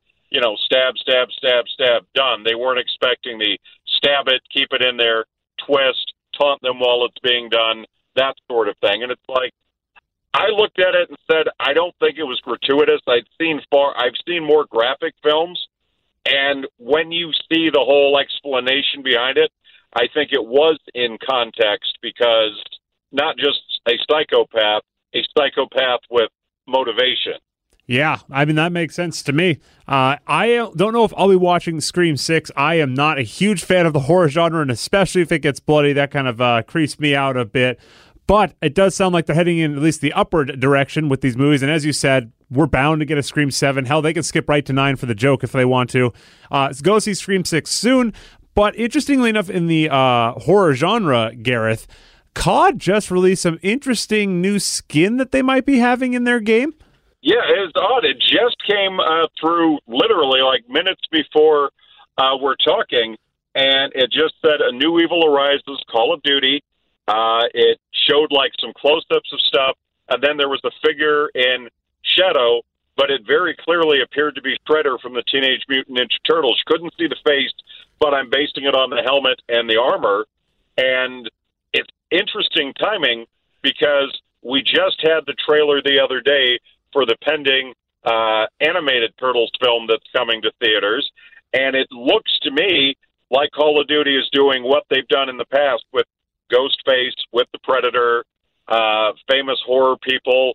stab, done. They weren't expecting the stab it, keep it in there, twist, taunt them while it's being done, that sort of thing. And it's like, I looked at it and said, I don't think it was gratuitous. I've seen more graphic films, and when you see the whole explanation behind it, I think it was in context, because not just a psychopath with motivation. Yeah, I mean, that makes sense to me. I don't know if I'll be watching Scream 6. I am not a huge fan of the horror genre, and especially if it gets bloody, that kind of creeps me out a bit. But it does sound like they're heading in at least the upward direction with these movies. And as you said, we're bound to get a Scream 7. Hell, they can skip right to 9 for the joke if they want to. Go see Scream 6 soon. But interestingly enough, in the horror genre, Gareth, COD just released some interesting new skin that they might be having in their game. Yeah, it's odd. It just came through literally like minutes before we're talking, and it just said A New Evil Arises, Call of Duty. It showed like some close-ups of stuff, and then there was a figure in shadow, but it very clearly appeared to be Shredder from the Teenage Mutant Ninja Turtles. You couldn't see the face, but I'm basing it on the helmet and the armor, and it's interesting timing because we just had the trailer the other day for the pending animated Turtles film that's coming to theaters, and it looks to me like Call of Duty is doing what they've done in the past with Ghostface, with the Predator, famous horror people,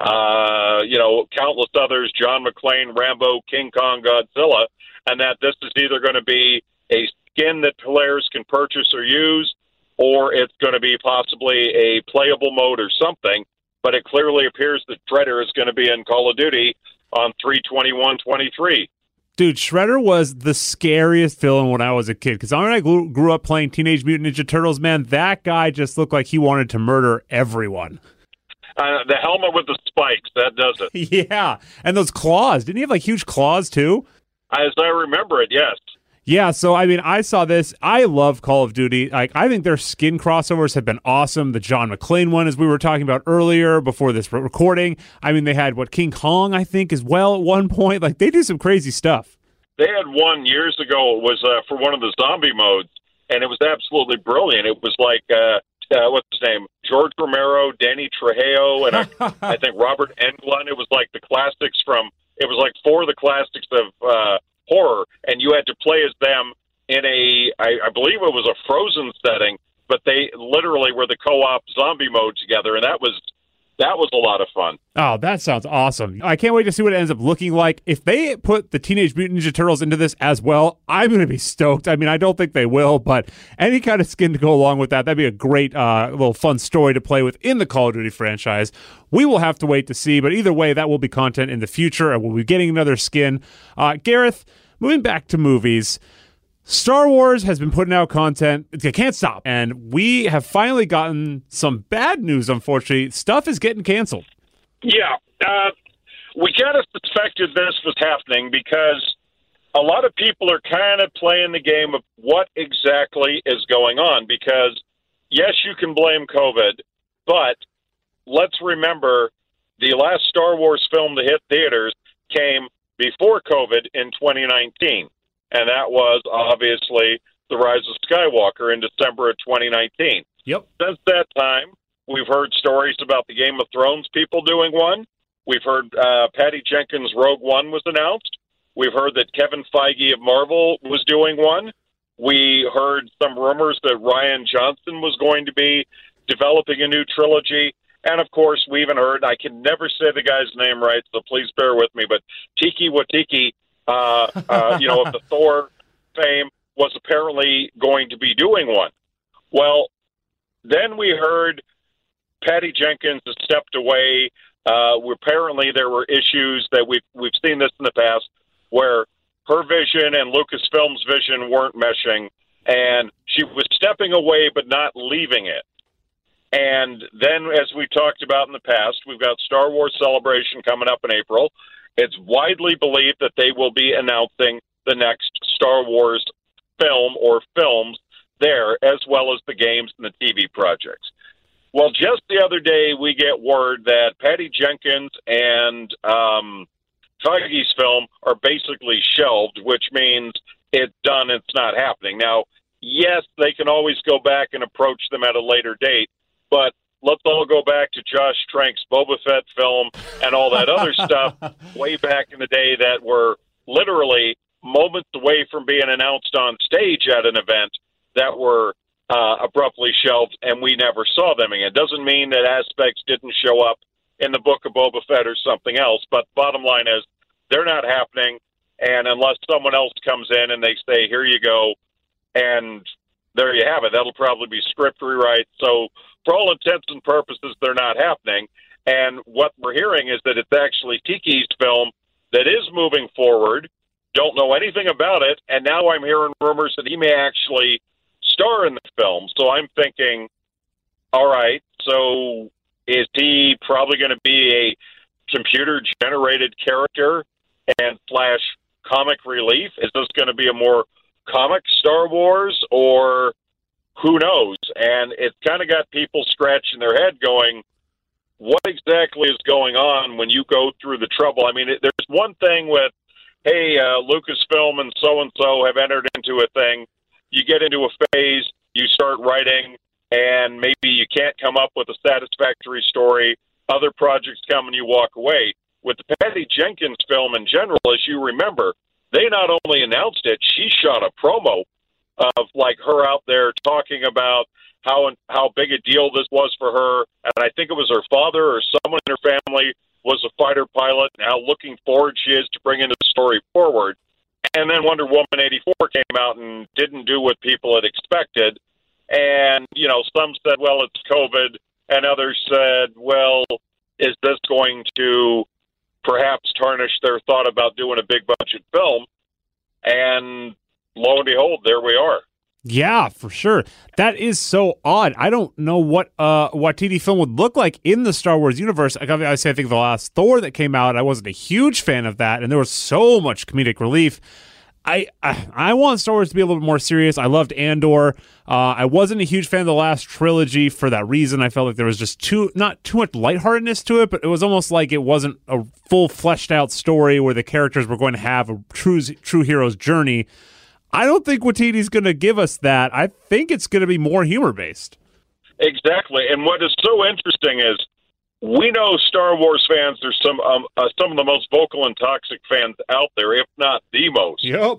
countless others, John McClane, Rambo, King Kong, Godzilla, and that this is either going to be a skin that players can purchase or use, or it's going to be possibly a playable mode or something. But it clearly appears that Shredder is going to be in Call of Duty on 3/21/23. Dude, Shredder was the scariest villain when I was a kid. Because when I grew up playing Teenage Mutant Ninja Turtles, man, that guy just looked like he wanted to murder everyone. The helmet with the spikes, that does it. Yeah, and those claws. Didn't he have like huge claws too? As I remember it, yes. Yeah, so I mean, I saw this. I love Call of Duty. Like, I think their skin crossovers have been awesome. The John McClane one, as we were talking about earlier before this recording. I mean, they had King Kong, I think, as well at one point. Like, they do some crazy stuff. They had one years ago. It was for one of the zombie modes, and it was absolutely brilliant. It was like what's his name? George Romero, Danny Trejo, and I think Robert Englund. It was like the classics from. It was like four of the classics of. Horror, and you had to play as them in I believe it was a Frozen setting, but they literally were the co-op zombie mode together, and that was a lot of fun. Oh, that sounds awesome. I can't wait to see what it ends up looking like. If they put the Teenage Mutant Ninja Turtles into this as well, I'm going to be stoked. I mean, I don't think they will, but any kind of skin to go along with that'd be a great little fun story to play with in the Call of Duty franchise. We will have to wait to see, but either way, that will be content in the future, and we'll be getting another skin. Gareth, moving back to movies, Star Wars has been putting out content. It can't stop. And we have finally gotten some bad news, unfortunately. Stuff is getting canceled. Yeah. We kind of suspected this was happening because a lot of people are kind of playing the game of what exactly is going on. Because, yes, you can blame COVID, but let's remember the last Star Wars film to hit theaters came before COVID in 2019. And that was obviously The Rise of Skywalker in December of 2019. Yep. Since that time, we've heard stories about the Game of Thrones people doing one. We've heard Patty Jenkins' Rogue One was announced. We've heard that Kevin Feige of Marvel was doing one. We heard some rumors that Rian Johnson was going to be developing a new trilogy. And, of course, we even heard, I can never say the guy's name right, so please bear with me, but Taika Waititi, of the Thor fame, was apparently going to be doing one. Well, then we heard Patty Jenkins has stepped away. Apparently, there were issues that we've seen this in the past where her vision and Lucasfilm's vision weren't meshing, and she was stepping away but not leaving it. And then, as we talked about in the past, we've got Star Wars Celebration coming up in April. It's widely believed that they will be announcing the next Star Wars film or films there, as well as the games and the TV projects. Well, just the other day, we get word that Patty Jenkins and Feige's film are basically shelved, which means it's done, it's not happening. Now, yes, they can always go back and approach them at a later date, but let's all go back to Josh Trank's Boba Fett film and all that other stuff way back in the day that were literally moments away from being announced on stage at an event that were abruptly shelved, and we never saw them again. It doesn't mean that aspects didn't show up in the Book of Boba Fett or something else, but bottom line is they're not happening, and unless someone else comes in and they say, here you go, and there you have it, that'll probably be script rewrite. So for all intents and purposes, they're not happening, and what we're hearing is that it's actually Tiki's film that is moving forward. Don't know anything about it, and now I'm hearing rumors that he may actually star in the film. So I'm thinking, all right, so is he probably going to be a computer-generated character and Flash comic relief? Is this going to be a more comic Star Wars, or who knows? And it's kind of got people scratching their head going, what exactly is going on when you go through the trouble? I mean, there's one thing with, hey, Lucasfilm and so-and-so have entered into a thing. You get into a phase, you start writing, and maybe you can't come up with a satisfactory story. Other projects come and you walk away. With the Patty Jenkins film in general, as you remember, they not only announced it, she shot a promo of like her out there talking about how big a deal this was for her. And I think it was her father or someone in her family was a fighter pilot, and how looking forward she is to bringing the story forward. And then Wonder Woman 84 came out and didn't do what people had expected. And, you know, some said, well, it's COVID. And others said, well, is this going to perhaps tarnish their thought about doing a big budget film? And lo and behold, there we are. Yeah, for sure. That is so odd. I don't know what Waititi film would look like in the Star Wars universe. I think the last Thor that came out, I wasn't a huge fan of that, and there was so much comedic relief. I want Star Wars to be a little bit more serious. I loved Andor. I wasn't a huge fan of the last trilogy for that reason. I felt like there was just not too much lightheartedness to it, but it was almost like it wasn't a full fleshed out story where the characters were going to have a true hero's journey. I don't think Waititi's going to give us that. I think it's going to be more humor-based. Exactly. And what is so interesting is we know Star Wars fans are some of the most vocal and toxic fans out there, if not the most. Yep.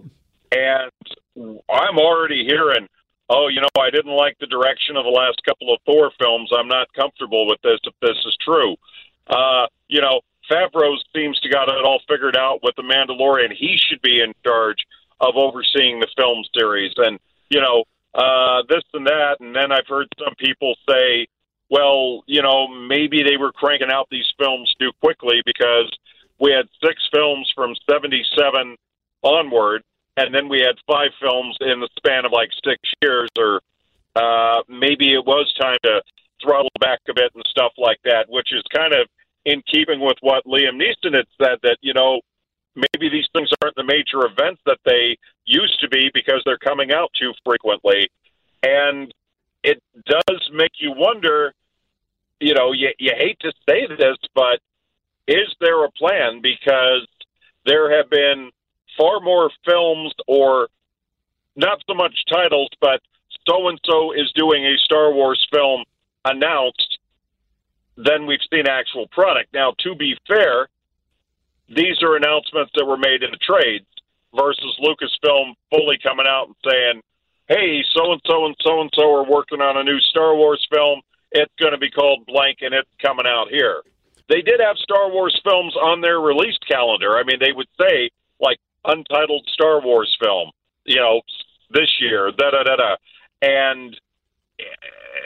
And I'm already hearing, oh, you know, I didn't like the direction of the last couple of Thor films. I'm not comfortable with this if this is true. You know, Favreau seems to got it all figured out with The Mandalorian. He should be in charge of overseeing the film series, and you know, this and that. And then I've heard some people say, well, you know, maybe they were cranking out these films too quickly because we had 6 films from 77 onward, and then we had 5 films in the span of like 6 years, or maybe it was time to throttle back a bit and stuff like that, which is kind of in keeping with what Liam Neeson had said, that, you know, maybe these things aren't the major events that they used to be because they're coming out too frequently. And it does make you wonder, you know, you hate to say this, but is there a plan? Because there have been far more films, or not so much titles, but so-and-so is doing a Star Wars film announced than we've seen actual product. Now, to be fair, these are announcements that were made in the trades versus Lucasfilm fully coming out and saying, hey, so-and-so and so-and-so are working on a new Star Wars film. It's going to be called blank, and it's coming out here. They did have Star Wars films on their release calendar. I mean, they would say, like, untitled Star Wars film, you know, this year, da-da-da-da. And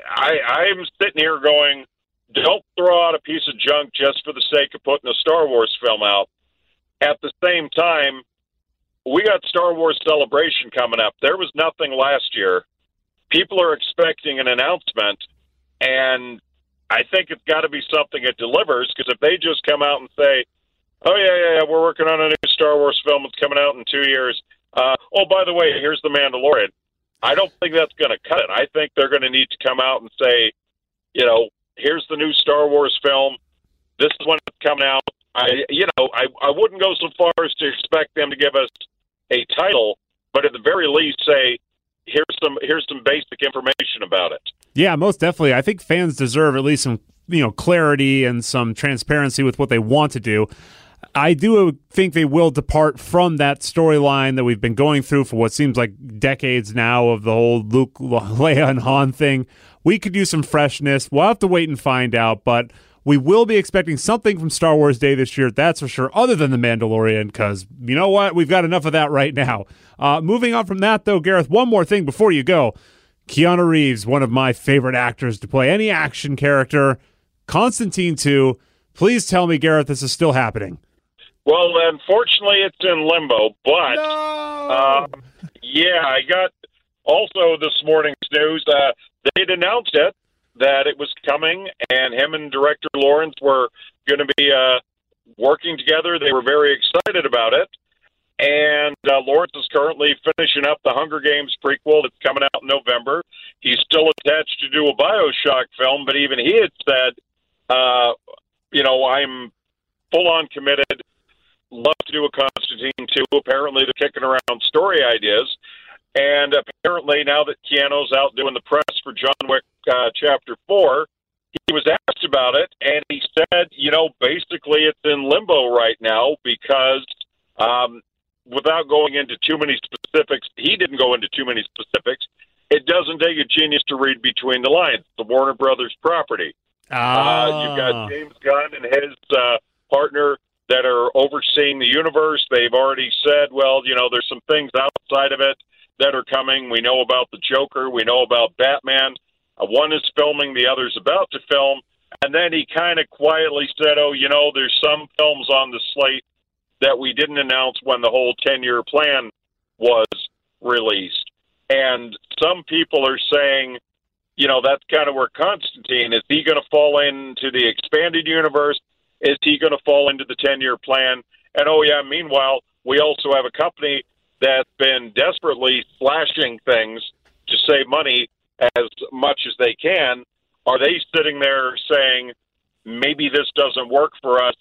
I'm sitting here going, don't throw out a piece of junk just for the sake of putting a Star Wars film out. At the same time, we got Star Wars Celebration coming up. There was nothing last year. People are expecting an announcement, and I think it's got to be something that delivers, because if they just come out and say, oh, yeah, we're working on a new Star Wars film that's coming out in 2 years. Oh, by the way, here's The Mandalorian. I don't think that's going to cut it. I think they're going to need to come out and say, here's the new Star Wars film. This is when it's coming out. I wouldn't go so far as to expect them to give us a title, but at the very least say, here's some basic information about it. Yeah, most definitely. I think fans deserve at least some, clarity and some transparency with what they want to do. I do think they will depart from that storyline that we've been going through for what seems like decades now of the whole Luke, Leia, and Han thing. We could use some freshness. We'll have to wait and find out, but we will be expecting something from Star Wars Day this year, that's for sure, other than The Mandalorian, because you know what? We've got enough of that right now. Moving on from that, though, Gareth, one more thing before you go. Keanu Reeves, one of my favorite actors to play any action character. Constantine 2. Please tell me, Gareth, this is still happening. Well, unfortunately, it's in limbo, but No! I got also this morning's news. They'd announced it, that it was coming, and him and director Lawrence were going to be working together. They were very excited about it. And Lawrence is currently finishing up the Hunger Games prequel that's coming out in November. He's still attached to do a BioShock film, but even he had said, I'm full-on committed, love to do a Constantine 2. Apparently they're kicking around story ideas. And apparently now that Keanu's out doing the press for John Wick Chapter 4, he was asked about it, and he said, basically it's in limbo right now because without going into too many specifics, he didn't go into too many specifics, it doesn't take a genius to read between the lines. The Warner Brothers property. You've got James Gunn and his partner that are overseeing the universe. They've already said, there's some things outside of it that are coming. We know about the Joker. We know about Batman. One is filming, the other's about to film. And then he kind of quietly said, there's some films on the slate that we didn't announce when the whole 10-year plan was released. And some people are saying, that's kind of where Constantine, is he going to fall into the expanded universe? Is he going to fall into the 10-year plan? And, meanwhile, we also have a company that's been desperately slashing things to save money as much as they can. Are they sitting there saying, maybe this doesn't work for us?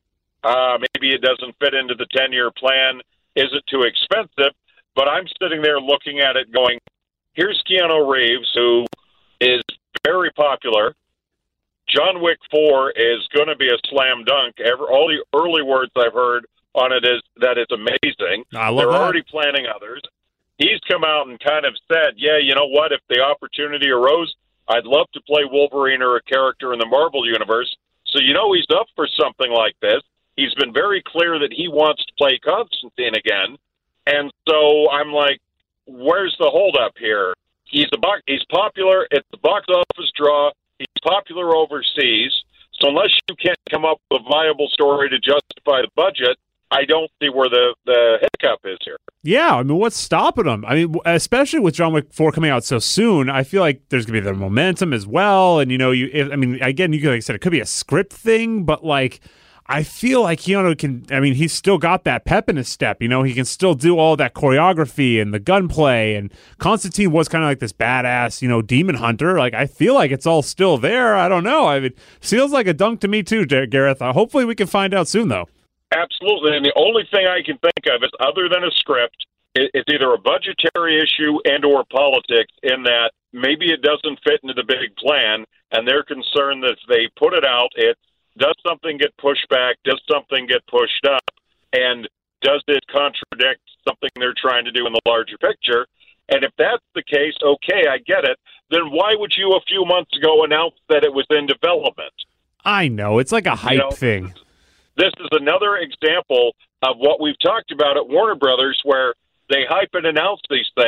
Maybe it doesn't fit into the 10-year plan. Is it too expensive? But I'm sitting there looking at it going, here's Keanu Reeves, who is very popular. John Wick 4 is going to be a slam dunk. All the early words I've heard on it is that it's amazing. I love They're that. already planning others. He's come out and kind of said, you know what, if the opportunity arose, I'd love to play Wolverine or a character in the Marvel Universe. So he's up for something like this. He's been very clear that he wants to play Constantine again. And so I'm like, where's the holdup here? He's popular. It's the box office draw. He's popular overseas. So unless you can't come up with a viable story to justify the budget, I don't see where the hiccup is here. Yeah, what's stopping them? Especially with John Wick 4 coming out so soon, I feel like there's going to be the momentum as well. And, again, like I said, it could be a script thing, but, I feel like Keanu can, he's still got that pep in his step. He can still do all that choreography and the gunplay. And Constantine was kind of like this badass, demon hunter. I feel like it's all still there. I don't know. It feels like a dunk to me too, Gareth. Hopefully we can find out soon, though. Absolutely. And the only thing I can think of is, other than a script, it's either a budgetary issue and or politics, in that maybe it doesn't fit into the big plan, and they're concerned that if they put it out, does something get pushed back? Does something get pushed up? And does it contradict something they're trying to do in the larger picture? And if that's the case, okay, I get it. Then why would you a few months ago announce that it was in development? I know. It's like a hype thing. This is another example of what we've talked about at Warner Brothers, where they hype and announce these things,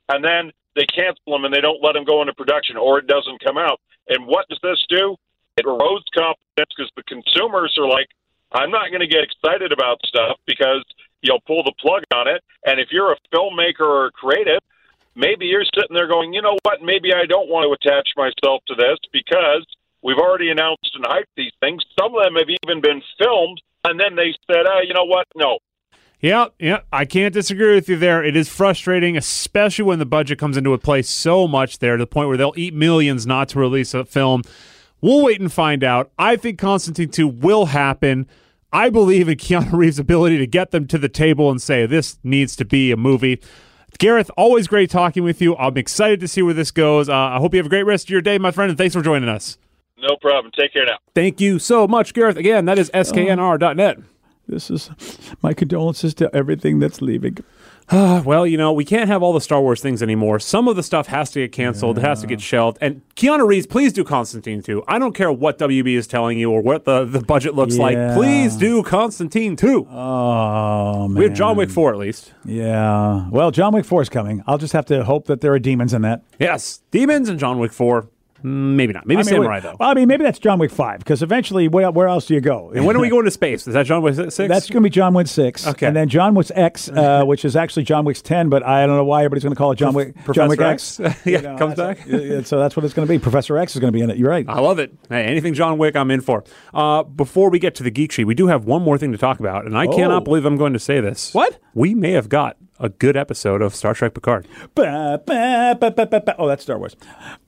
and then they cancel them and they don't let them go into production, or it doesn't come out. And what does this do? It erodes confidence because the consumers are like, I'm not going to get excited about stuff because you'll pull the plug on it. And if you're a filmmaker or a creative, maybe you're sitting there going, you know what, maybe I don't want to attach myself to this because we've already announced and hyped these things. Some of them have even been filmed, and then they said, you know what, no. Yeah, I can't disagree with you there. It is frustrating, especially when the budget comes into play so much there to the point where they'll eat millions not to release a film. We'll wait and find out. I think Constantine 2 will happen. I believe in Keanu Reeves' ability to get them to the table and say, this needs to be a movie. Gareth, always great talking with you. I'm excited to see where this goes. I hope you have a great rest of your day, my friend, and thanks for joining us. No problem. Take care now. Thank you so much, Gareth. Again, that is sknr.net. This is my condolences to everything that's leaving. Well, we can't have all the Star Wars things anymore. Some of the stuff has to get canceled. It has to get shelved. And Keanu Reeves, please do Constantine 2. I don't care what WB is telling you or what the budget looks like. Please do Constantine 2. Oh, man. We have John Wick 4 at least. Yeah. Well, John Wick 4 is coming. I'll just have to hope that there are demons in that. Yes. Demons and John Wick 4. Maybe not. Maybe Samurai, though. Well, maybe that's John Wick 5, because eventually, where else do you go? And when are we going to space? Is that John Wick 6? That's going to be John Wick 6. Okay. And then John Wick X, which is actually John Wick's 10, but I don't know why everybody's going to call it John Wick X. Comes back. So that's what it's going to be. Professor X is going to be in it. You're right. I love it. Hey, anything John Wick, I'm in for. Before we get to the Geek Sheet, we do have one more thing to talk about, and I cannot believe I'm going to say this. What? We may have got a good episode of Star Trek Picard. Oh, that's Star Wars.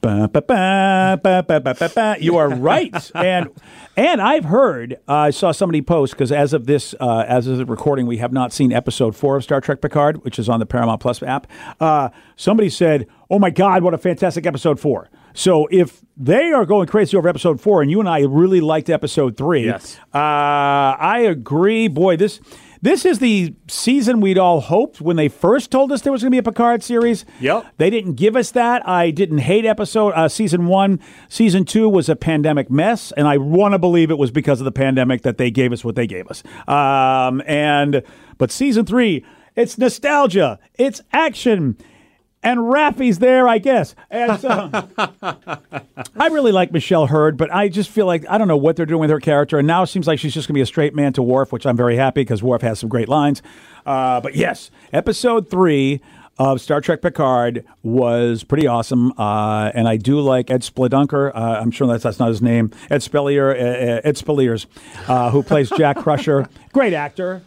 You are right. And I've heard, I saw somebody post, because as of the recording, we have not seen episode 4 of Star Trek Picard, which is on the Paramount Plus app. Somebody said, oh my God, what a fantastic episode 4. So if they are going crazy over episode 4, and you and I really liked episode 3, yes. I agree. Boy, This is the season we'd all hoped when they first told us there was going to be a Picard series. Yep. They didn't give us that. I didn't hate season 1. Season 2 was a pandemic mess, and I want to believe it was because of the pandemic that they gave us what they gave us. But season 3, it's nostalgia, it's action, and Raffi's there, I guess. And so, I really like Michelle Hurd, but I just feel like I don't know what they're doing with her character. And now it seems like she's just going to be a straight man to Worf, which I'm very happy because Worf has some great lines. But yes, episode 3 of Star Trek Picard was pretty awesome. And I do like Ed Spelunker. I'm sure that's not his name. Ed Spelliers, who plays Jack Crusher. Great actor.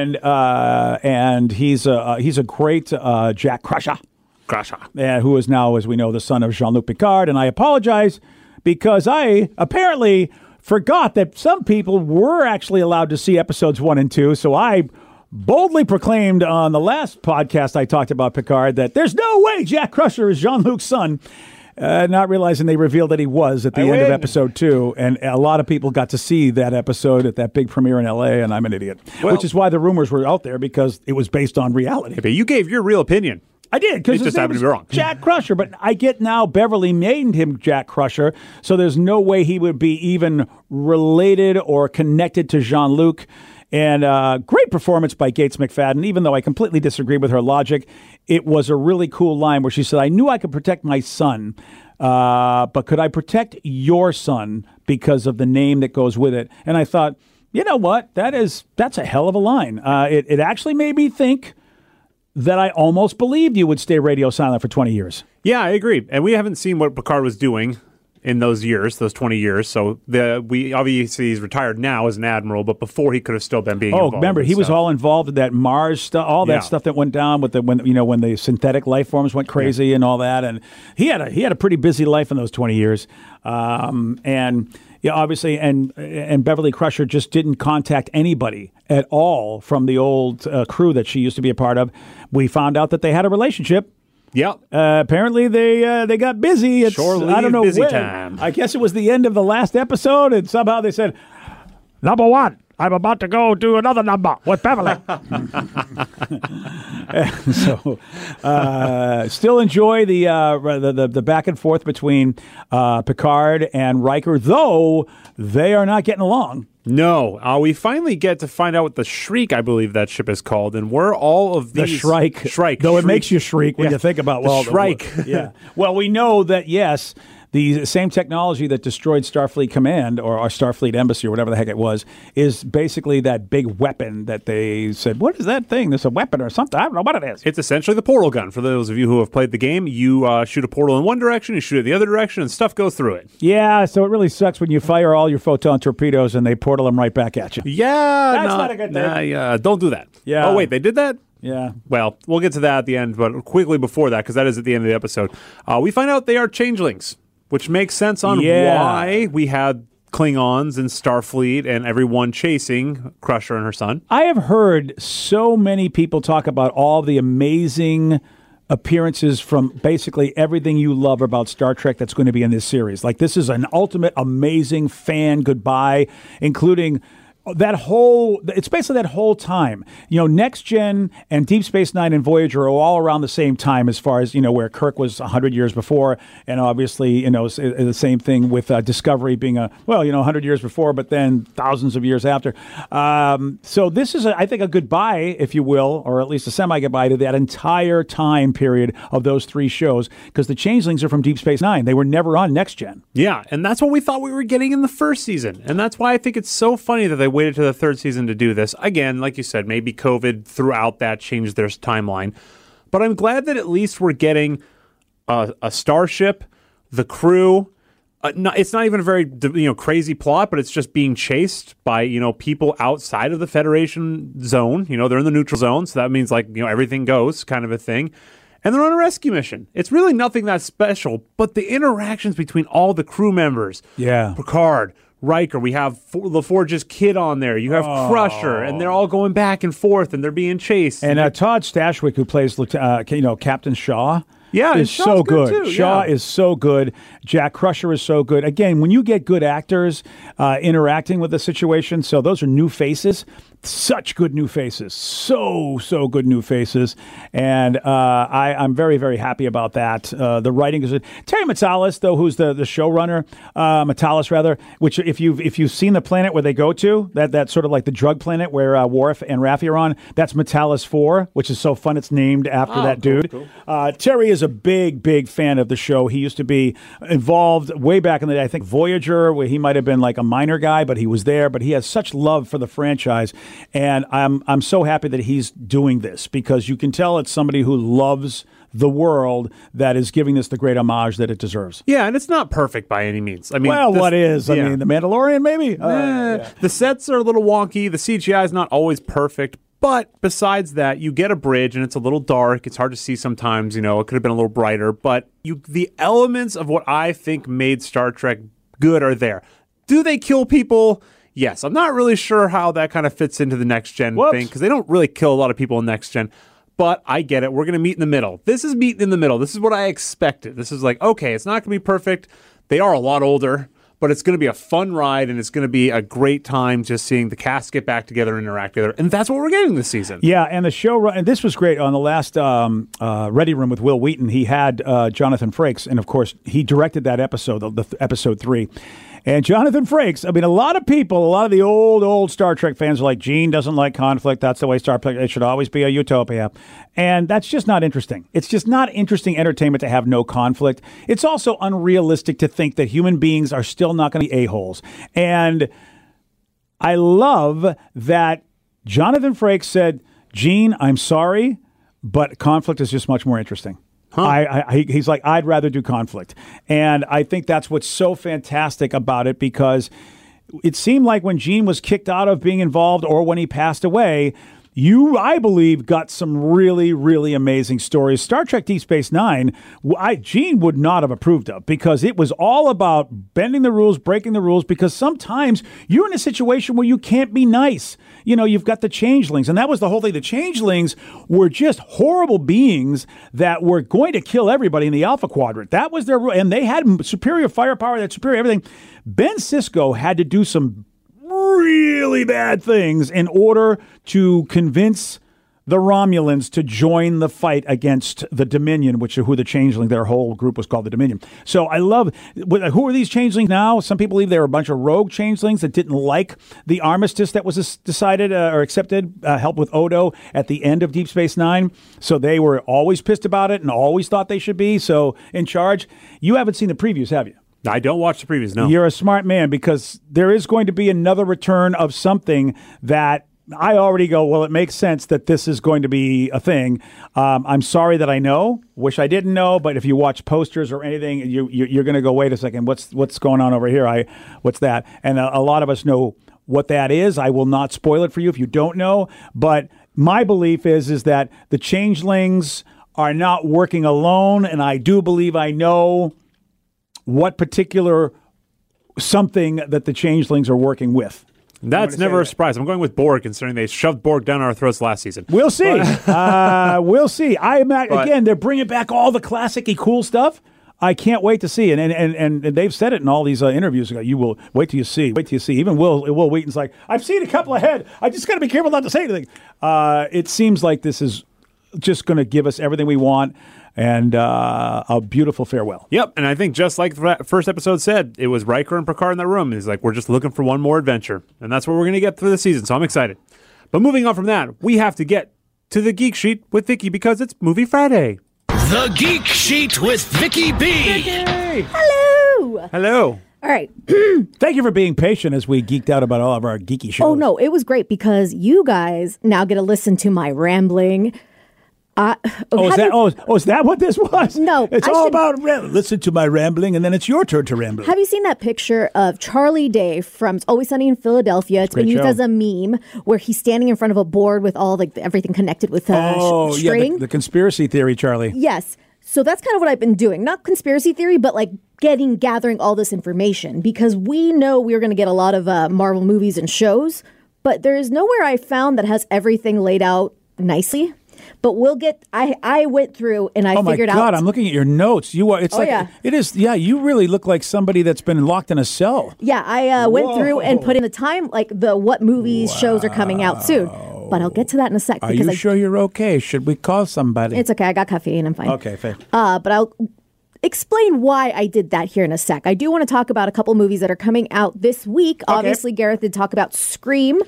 And he's a great Jack Crusher. Who is now, as we know, the son of Jean-Luc Picard. And I apologize because I apparently forgot that some people were actually allowed to see episodes 1 and 2. So I boldly proclaimed on the last podcast I talked about Picard that there's no way Jack Crusher is Jean-Luc's son. Not realizing they revealed that he was at the end of episode 2. And a lot of people got to see that episode at that big premiere in L.A., and I'm an idiot. Which is why the rumors were out there, because it was based on reality. But you gave your real opinion. I did, because his name was Jack Crusher, but I get now Beverly named him Jack Crusher, so there's no way he would be even related or connected to Jean-Luc. And great performance by Gates McFadden, even though I completely disagree with her logic. It was a really cool line where she said, I knew I could protect my son, but could I protect your son because of the name that goes with it? And I thought, you know what? That's a hell of a line. It actually made me think that I almost believed you would stay radio silent for 20 years. Yeah, I agree. And we haven't seen what Picard was doing in those years, those 20 years. So we obviously he's retired now as an admiral, but before he could have still been being involved. Remember, he was all involved in that Mars stuff, all that stuff that went down with when the synthetic life forms went crazy and all that. And he had a pretty busy life in those 20 years. Yeah, obviously, and Beverly Crusher just didn't contact anybody at all from the old crew that she used to be a part of. We found out that they had a relationship. Yeah. Apparently, they got busy. I don't know busy when. Time. I guess it was the end of the last episode, and somehow they said, "Number one, I'm about to go do another number with Beverly. So, still enjoy the back and forth between Picard and Riker, though they are not getting along. No, we finally get to find out what the Shriek, I believe that ship is called, and where all of these... The Shrike. Though it makes you shriek when you think about... The Shrike. Yeah. Well, we know that, yes... The same technology that destroyed Starfleet Command or Starfleet Embassy or whatever the heck it was is basically that big weapon that they said, what is that thing? There's a weapon or something. I don't know what it is. It's essentially the portal gun. For those of you who have played the game, you shoot a portal in one direction, you shoot it the other direction, and stuff goes through it. Yeah, so it really sucks when you fire all your photon torpedoes and they portal them right back at you. Yeah. That's not a good thing. Yeah, don't do that. Yeah. Oh, wait, they did that? Yeah. Well, we'll get to that at the end, but quickly before that, because that is at the end of the episode, we find out they are changelings. Which makes sense on why we had Klingons and Starfleet and everyone chasing Crusher and her son. I have heard so many people talk about all the amazing appearances from basically everything you love about Star Trek that's going to be in this series. Like, this is an ultimate amazing fan goodbye, including... it's basically that whole time. Next Gen and Deep Space Nine and Voyager are all around the same time as far as, where Kirk was 100 years before. And obviously, the same thing with Discovery being 100 years before, but then thousands of years after. So this is, I think, a goodbye, if you will, or at least a semi-goodbye to that entire time period of those three shows, because the Changelings are from Deep Space Nine. They were never on Next Gen. Yeah, and that's what we thought we were getting in the first season. And that's why I think it's so funny that they waited to the third season to do this. Again, like you said, maybe COVID throughout that changed their timeline. But I'm glad that at least we're getting a starship, the crew. It's not even a very crazy plot, but it's just being chased by people outside of the Federation zone. They're in the neutral zone, so that means everything goes kind of a thing. And they're on a rescue mission. It's really nothing that special, but the interactions between all the crew members, Picard, Riker, we have LaForge's kid on there. You have Crusher, and they're all going back and forth, and they're being chased. And Todd Stashwick, who plays Captain Shaw, is Shaw's so good. too, Shaw is so good. Jack Crusher is so good. Again, when you get good actors interacting with the situation, so those are new faces. Such good new faces. So good new faces. And I'm very, very happy about that. The writing is good. Terry Matalas, though, who's the showrunner, Matalas, rather, which if you've seen the planet where they go to, that's sort of like the drug planet where Worf and Raffi are on, that's Matalas 4, which is so fun. It's named after that dude. Cool. Terry is a big fan of the show. He used to be involved way back in the day, I think Voyager, where he might have been like a minor guy, but he was there. But he has such love for the franchise. And I'm so happy that he's doing this, because you can tell it's somebody who loves the world that is giving this the great homage that it deserves. Yeah, and it's not perfect by any means. I mean, what is? I mean, The Mandalorian, maybe? The sets are a little wonky. The CGI is not always perfect. But besides that, you get a bridge, and it's a little dark. It's hard to see sometimes. It could have been a little brighter. But the elements of what I think made Star Trek good are there. Do they kill people? Yes. I'm not really sure how that kind of fits into the Next Gen thing, because they don't really kill a lot of people in Next Gen. But I get it. We're going to meet in the middle. This is meeting in the middle. This is what I expected. This is like, okay, it's not going to be perfect. They are a lot older, but it's going to be a fun ride, and it's going to be a great time just seeing the cast get back together and interact together. And that's what we're getting this season. Yeah, and the show, and this was great. On the last Ready Room with Will Wheaton, he had Jonathan Frakes, and of course, he directed that episode, the episode 3. And Jonathan Frakes, I mean, a lot of the old Star Trek fans are like, Gene doesn't like conflict. That's the way Star Trek, it should always be a utopia. And that's just not interesting. It's just not interesting entertainment to have no conflict. It's also unrealistic to think that human beings are still not going to be a-holes. And I love that Jonathan Frakes said, Gene, I'm sorry, but conflict is just much more interesting. He's like, I'd rather do conflict. And I think that's what's so fantastic about it, because it seemed like when Gene was kicked out of being involved, or when he passed away, I believe, got some really, really amazing stories. Star Trek Deep Space Nine, Gene would not have approved of, because it was all about bending the rules, breaking the rules, because sometimes you're in a situation where you can't be nice. You've got the Changelings, and that was the whole thing. The Changelings were just horrible beings that were going to kill everybody in the Alpha Quadrant. That was their, and they had superior firepower, that superior everything. Ben Sisko had to do some really bad things in order to convince the Romulans to join the fight against the Dominion, which are who the Changeling, their whole group was called the Dominion. So I love, who are these Changelings now? Some people believe they were a bunch of rogue Changelings that didn't like the armistice that was decided or accepted, helped with Odo at the end of Deep Space Nine. So they were always pissed about it and always thought they should be so in charge. You haven't seen the previews, have you? I don't watch the previews, no. You're a smart man, because there is going to be another return of something that I already go, well, it makes sense that this is going to be a thing. I'm sorry that I know. Wish I didn't know. But if you watch posters or anything, you're going to go, wait a second, what's going on over here? What's that? And a lot of us know what that is. I will not spoil it for you if you don't know. But my belief is that the Changelings are not working alone. And I do believe I know what particular something that the Changelings are working with. That's never a surprise. I'm going with Borg, considering they shoved Borg down our throats last season. We'll see. We'll see. Again, they're bringing back all the classic-y cool stuff. I can't wait to see. And they've said it in all these interviews. You will wait till you see. Wait till you see. Even Will Wheaton's like, I've seen a couple ahead. I just got to be careful not to say anything. It seems like this is just going to give us everything we want. And a beautiful farewell. Yep, and I think just like the first episode said, it was Riker and Picard in the room. He's like, we're just looking for one more adventure. And that's what we're going to get through the season, so I'm excited. But moving on from that, we have to get to the Geek Sheet with Vicky, because it's Movie Friday. The Geek Sheet with Vicky B. Hey. Hello. Hello. All right. Thank you for being patient as we geeked out about all of our geeky shows. Oh, no, it was great because you guys now get to listen to my rambling. Is that what this was? No, it's all about listen to my rambling, and then it's your turn to ramble. Have you seen that picture of Charlie Day from Always Sunny in Philadelphia? It's been used as a meme where he's standing in front of a board with all everything connected with string. Yeah, the conspiracy theory, Charlie. Yes. So that's kind of what I've been doing. Not conspiracy theory, but like gathering all this information, because we know we're going to get a lot of Marvel movies and shows, but there is nowhere I found that has everything laid out nicely. But we'll get. I went through and I figured out. Oh my God! I'm looking at your notes. You are. It's it is. Yeah, you really look like somebody that's been locked in a cell. Yeah, I went through and put in the time, like what movies, shows are coming out soon. But I'll get to that in a sec. Are you sure you're okay? Should we call somebody? It's okay. I got caffeine. I'm fine. Okay, fair. But I'll explain why I did that here in a sec. I do want to talk about a couple movies that are coming out this week. Okay. Obviously, Gareth did talk about Scream.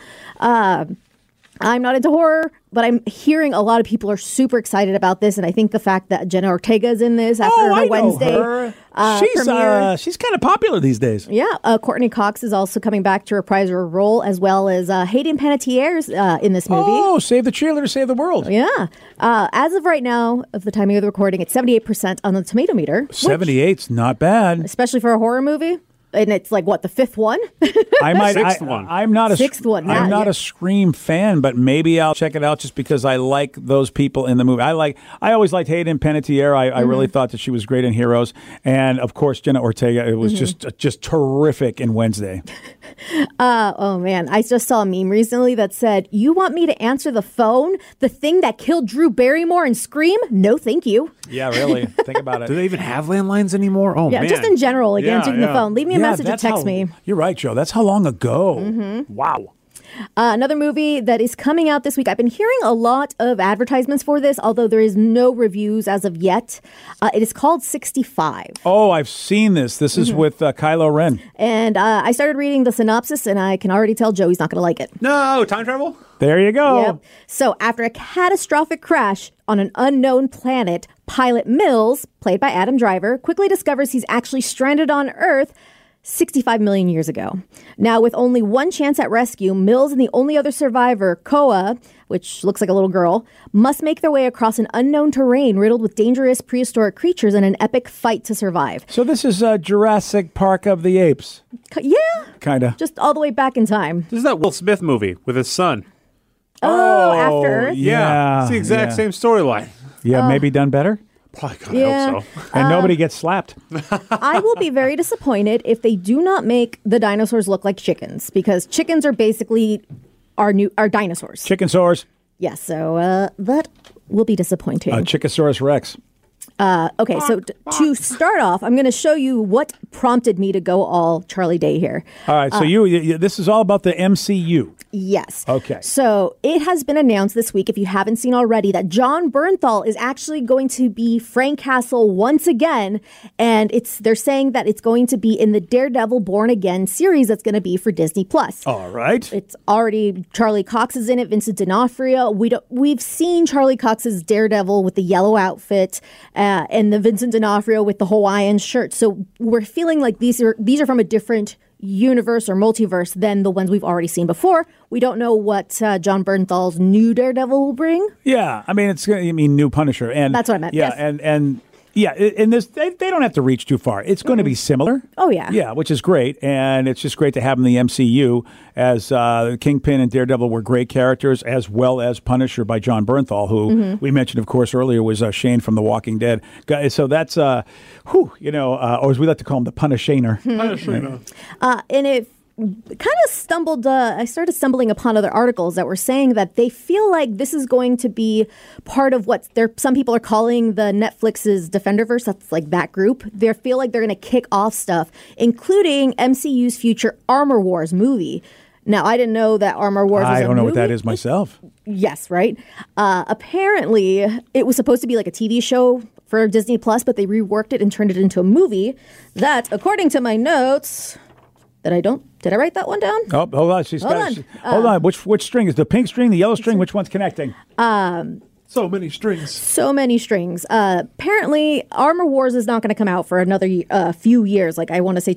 I'm not into horror, but I'm hearing a lot of people are super excited about this, and I think the fact that Jenna Ortega is in this after her Wednesday premiere. She's kind of popular these days. Yeah, Courtney Cox is also coming back to reprise her role, as well as Hayden Panettiere's in this movie. Oh, Save the Cheerleader, Save the World. Yeah. As of right now, of the timing of the recording, it's 78% on the tomato meter. 78's not bad. Especially for a horror movie. And it's like, what, the fifth one? Sixth one. I'm not a sixth one. I'm not a Scream fan, but maybe I'll check it out just because I like those people in the movie. I always liked Hayden Panettiere. I really thought that she was great in Heroes, and of course Jenna Ortega. It was just terrific in Wednesday. Oh man, I just saw a meme recently that said, "You want me to answer the phone? The thing that killed Drew Barrymore in Scream? No, thank you." Yeah, really. Think about it. Do they even have landlines anymore? Oh, man. Just in general, like answering the phone. Leave me a message or text me. You're right, Joe. That's how long ago. Wow. Another movie that is coming out this week. I've been hearing a lot of advertisements for this, although there is no reviews as of yet. It is called 65. Oh, I've seen this. This is with Kylo Ren. And I started reading the synopsis, and I can already tell Joey's not going to like it. No, time travel? There you go. Yep. So after a catastrophic crash on an unknown planet, pilot Mills, played by Adam Driver, quickly discovers he's actually stranded on Earth 65 million years ago. Now, with only one chance at rescue, Mills and the only other survivor, Koa, which looks like a little girl, must make their way across an unknown terrain riddled with dangerous prehistoric creatures in an epic fight to survive. So this is Jurassic Park of the Apes. Yeah. Kind of. Just all the way back in time. This is that Will Smith movie with his son. Oh, After Earth? Yeah. It's the exact same storyline. Yeah, maybe done better. Probably I hope so. And nobody gets slapped. I will be very disappointed if they do not make the dinosaurs look like chickens, because chickens are basically our dinosaurs. Chickensaurs. Yes, so that will be disappointing. Chickosaurus Rex. Okay, so to start off, I'm going to show you what prompted me to go all Charlie Day here. All right, so this is all about the MCU. Yes. Okay. So it has been announced this week, if you haven't seen already, that Jon Bernthal is actually going to be Frank Castle once again, and they're saying that it's going to be in the Daredevil Born Again series that's going to be for Disney Plus. All right. It's already Charlie Cox is in it, Vincent D'Onofrio. We've seen Charlie Cox's Daredevil with the yellow outfit and the Vincent D'Onofrio with the Hawaiian shirt. So we're feeling like these are from a different universe or multiverse than the ones we've already seen before. We don't know what Jon Bernthal's new Daredevil will bring. Yeah, I mean new Punisher, and that's what I meant. Yeah, yes. and yeah, in this they don't have to reach too far. It's going to be similar. Oh yeah, yeah, which is great, and it's just great to have in the MCU as Kingpin and Daredevil were great characters, as well as Punisher by Jon Bernthal, who we mentioned, of course, earlier was Shane from The Walking Dead. So that's or as we like to call him, the Punishaner. And it kind of I started stumbling upon other articles that were saying that they feel like this is going to be part of what some people are calling the Netflix's Defenderverse. That's like that group. They feel like they're going to kick off stuff, including MCU's future Armor Wars movie. Now, I didn't know that Armor Wars was a movie. I don't know what that is myself. Yes, right? Apparently, it was supposed to be like a TV show for Disney Plus, but they reworked it and turned it into a movie that, according to my notes... Did I write that one down? Oh, hold on. Hold on. Which string is the pink string, the yellow string? Which one's connecting? So many strings. So many strings. Apparently, Armor Wars is not going to come out for another few years. Like I want to say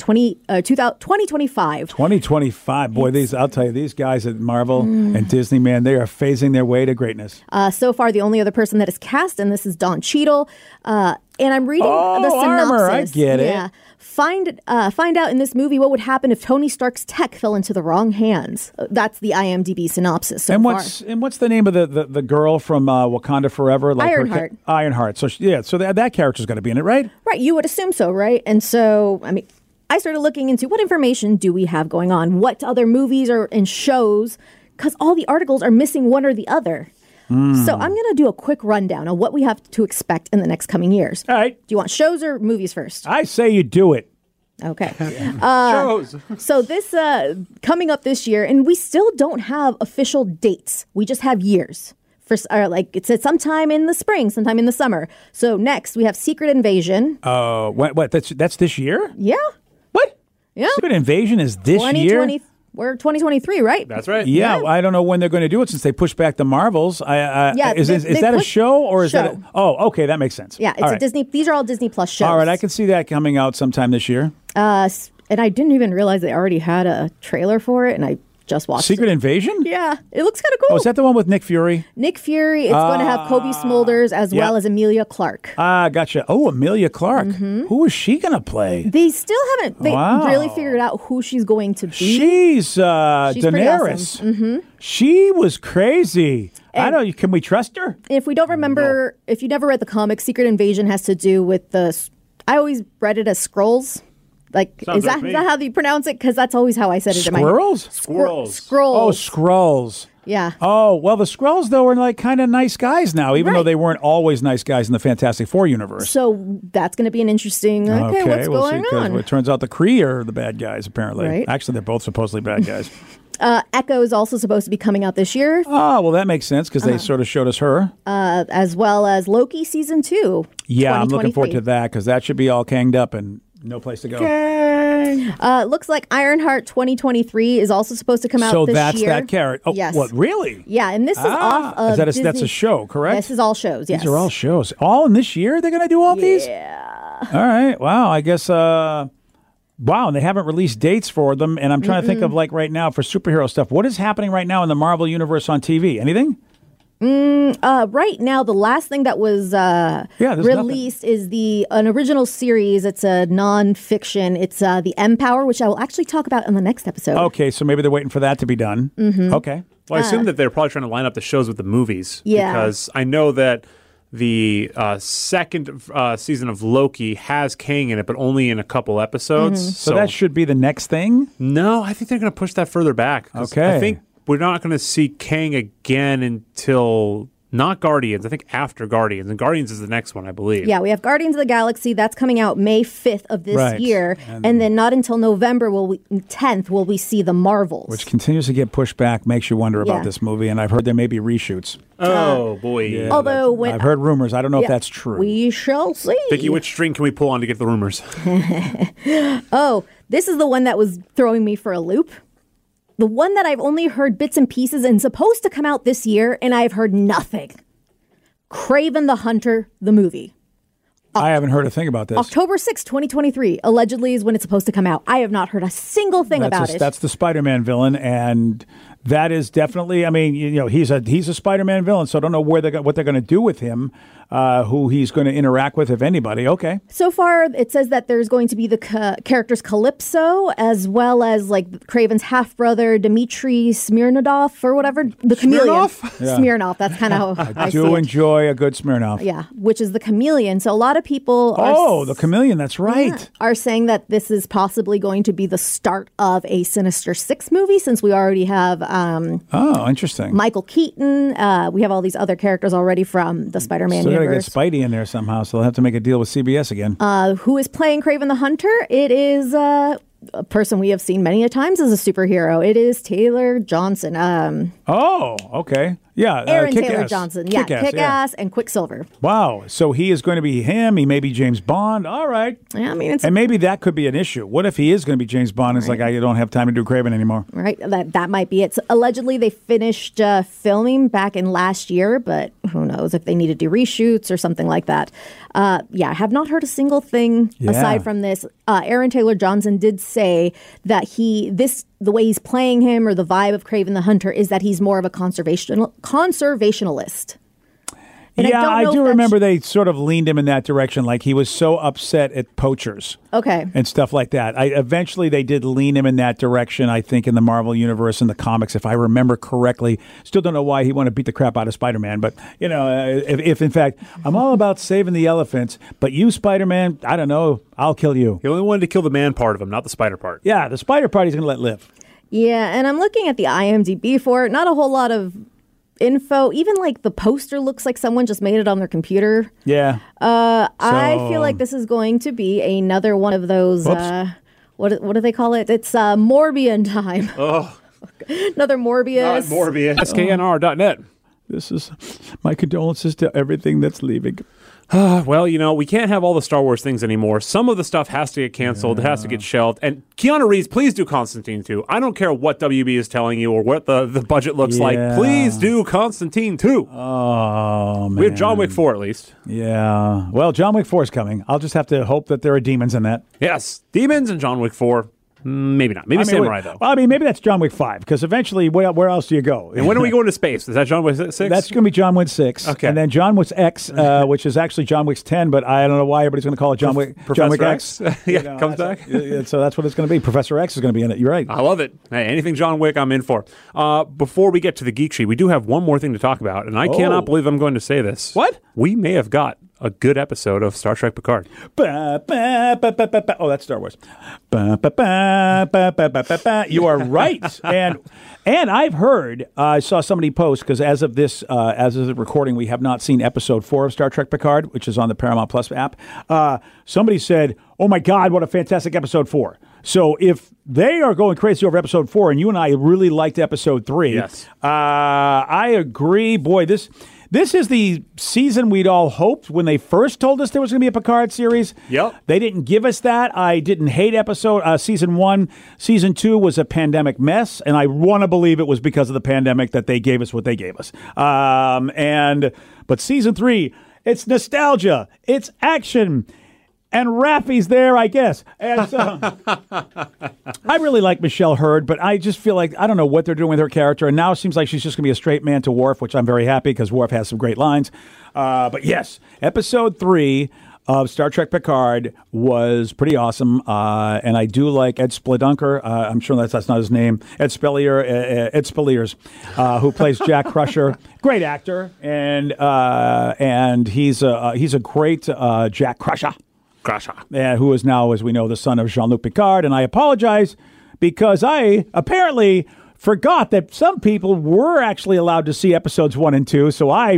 2025. 2025. Boy, I'll tell you, these guys at Marvel and Disney, man, they are phasing their way to greatness. So far, the only other person that is cast in this is Don Cheadle. And I'm reading the synopsis. Armor, I get it. Yeah. Find out in this movie what would happen if Tony Stark's tech fell into the wrong hands. That's the IMDb synopsis. What's the name of the girl from Wakanda Forever? Like Ironheart. Ironheart. So that character's going to be in it, right? Right. You would assume so, right? And so, I mean, I started looking into what information do we have going on, what other movies are in shows, because all the articles are missing one or the other. So I'm going to do a quick rundown of what we have to expect in the next coming years. All right. Do you want shows or movies first? I say you do it. Okay. Shows. So this coming up this year, and we still don't have official dates. We just have years. Like it said, sometime in the spring, sometime in the summer. So next we have Secret Invasion. What? That's this year? Yeah. What? Yeah. Secret Invasion is this year? We're 2023, right? That's right. Yeah, I don't know when they're going to do it since they pushed back the Marvels. Is that a show or is that? Okay, that makes sense. Yeah, it's a Disney. These are all Disney Plus shows. All right, I can see that coming out sometime this year. And I didn't even realize they already had a trailer for it, and I just watched Secret Invasion? Yeah, it looks kind of cool. Oh, is that the one with Nick Fury? Nick Fury. It's going to have Kobe Smulders as well as Emilia Clarke. Gotcha. Oh, Emilia Clarke. Who is she going to play? They still haven't really figured out who she's going to be. She's Daenerys. Awesome. She was crazy. Can we trust her? If we don't remember, if you never read the comic, Secret Invasion has to do with I always read it as Skrulls. Like, is that how you pronounce it? Because that's always how I said it in my head. Skrulls? Skrulls. Oh, Skrulls. Yeah. Oh, well, the Skrulls, though, are like kind of nice guys now, even though they weren't always nice guys in the Fantastic Four universe. So that's going to be an interesting, what's going on? It turns out the Kree are the bad guys, apparently. Right. Actually, they're both supposedly bad guys. Echo is also supposed to be coming out this year. Oh, well, that makes sense because they sort of showed us her. As well as Loki Season 2. Yeah, I'm looking forward to that because that should be all canged up and no place to go. Looks like Ironheart 2023 is also supposed to come out this year. So that's that character. Oh, yes. What, really? Yeah, and this is off of Disney. That's a show, correct? This is all shows, yes. These are all shows. All in this year they're going to do all these? Yeah. All right. Wow, I guess... Wow, and they haven't released dates for them, and I'm trying to think of, like, right now for superhero stuff. What is happening right now in the Marvel Universe on TV? Anything? Right now, the last thing that was released is an original series. It's a non-fiction. It's the Empower, which I will actually talk about in the next episode. Okay, so maybe they're waiting for that to be done. Mm-hmm. Okay. Well, I assume that they're probably trying to line up the shows with the movies. Yeah. Because I know that the second season of Loki has Kang in it, but only in a couple episodes. Mm-hmm. So that should be the next thing? No, I think they're going to push that further back. Okay. I think we're not going to see Kang again until not Guardians. I think after Guardians. And Guardians is the next one, I believe. Yeah, we have Guardians of the Galaxy. That's coming out May 5th of this year. And then not until November 10th will we see the Marvels. Which continues to get pushed back, makes you wonder about this movie. And I've heard there may be reshoots. Oh, boy. Yeah, although I've heard rumors. I don't know if that's true. We shall see. Vicky, which string can we pull on to get the rumors? Oh, this is the one that was throwing me for a loop. The one that I've only heard bits and pieces and supposed to come out this year, and I've heard nothing. Kraven the Hunter, the movie. I haven't heard a thing about this. October 6, 2023, allegedly is when it's supposed to come out. I have not heard a single thing about it. That's the Spider-Man villain, and that is definitely, I mean, he's a Spider-Man villain, so I don't know what they're going to do with him, who he's going to interact with, if anybody. Okay. So far, it says that there's going to be the characters Calypso, as well as like Kraven's half-brother, Dmitry Smirnov, or whatever. The chameleon. Smirnov, that's kind of how I do see enjoy a good Smirnov. Yeah, which is the chameleon. So a lot of people the chameleon, that's right. Are saying that this is possibly going to be the start of a Sinister Six movie, since we already have interesting. Michael Keaton. We have all these other characters already from the Spider-Man universe. Got to get Spidey in there somehow, so they'll have to make a deal with CBS again. Who is playing Kraven the Hunter? It is a person we have seen many a times as a superhero. It is Taylor Johnson. Okay. Yeah. Aaron Kick-Ass. Taylor Johnson. Yeah, Kick-Ass and Quicksilver. Wow. So he is going to be him. He may be James Bond. All right. Yeah, I mean, and maybe that could be an issue. What if he is going to be James Bond? It's like, I don't have time to do Kraven anymore. Right. That might be it. So allegedly, they finished filming back in last year, but who knows if they need to do reshoots or something like that. I have not heard a single thing aside from this. Aaron Taylor Johnson did say that the way he's playing him, or the vibe of Kraven the Hunter, is that he's more of a conservationalist. And I do remember they sort of leaned him in that direction. Like he was so upset at poachers. Okay. And stuff like that. Eventually they did lean him in that direction, I think, in the Marvel Universe and the comics, if I remember correctly. Still don't know why he wanted to beat the crap out of Spider-Man. But, if in fact, I'm all about saving the elephants, but you, Spider-Man, I don't know, I'll kill you. He only wanted to kill the man part of him, not the spider part. Yeah, the spider part he's going to let live. Yeah, and I'm looking at the IMDb for it. Not a whole lot of info. Even like the poster looks like someone just made it on their computer. Yeah. I feel like this is going to be another one of those. What do they call it? It's Morbian time. Oh, another Morbius. Not Morbius. SKNR.net. This is my condolences to everything that's leaving. Well, we can't have all the Star Wars things anymore. Some of the stuff has to get canceled. It has to get shelved. And Keanu Reeves, please do Constantine 2. I don't care what WB is telling you or what the budget looks like. Please do Constantine 2. Oh, man. We have John Wick 4 at least. Yeah. Well, John Wick 4 is coming. I'll just have to hope that there are demons in that. Yes. Demons and John Wick 4. Maybe not. Maybe Samurai, though. Well, maybe that's John Wick 5, because eventually, where else do you go? And when are we going to space? Is that John Wick 6? That's going to be John Wick 6. Okay. And then John Wick X, which is actually John Wick's 10, but I don't know why everybody's going to call it John Wick X. Comes back. So that's what it's going to be. Professor X is going to be in it. You're right. I love it. Hey, anything John Wick, I'm in for. Before we get to the Geek Sheet, we do have one more thing to talk about, and I cannot believe I'm going to say this. What? We may have got a good episode of Star Trek Picard. Oh, that's Star Wars. You are right. And I've heard, I saw somebody post, because as of the recording, we have not seen episode 4 of Star Trek Picard, which is on the Paramount Plus app. Somebody said, oh my God, what a fantastic episode 4. So if they are going crazy over episode 4, and you and I really liked episode 3, yes. I agree. Boy, This is the season we'd all hoped when they first told us there was going to be a Picard series. Yep. They didn't give us that. I didn't hate season 1. Season 2 was a pandemic mess, and I want to believe it was because of the pandemic that they gave us what they gave us. But season 3, it's nostalgia, it's action, and Raffi's there, I guess. And so, I really like Michelle Hurd, but I just feel like I don't know what they're doing with her character. And now it seems like she's just going to be a straight man to Worf, which I'm very happy because Worf has some great lines. But yes, episode 3 of Star Trek Picard was pretty awesome. And I do like Ed Spelunker. I'm sure that's not his name. Ed Spelliers, who plays Jack Crusher. Great actor. And he's a great Jack Crusher. Who is now, as we know, the son of Jean-Luc Picard. And I apologize because I apparently forgot that some people were actually allowed to see episodes 1 and 2. So I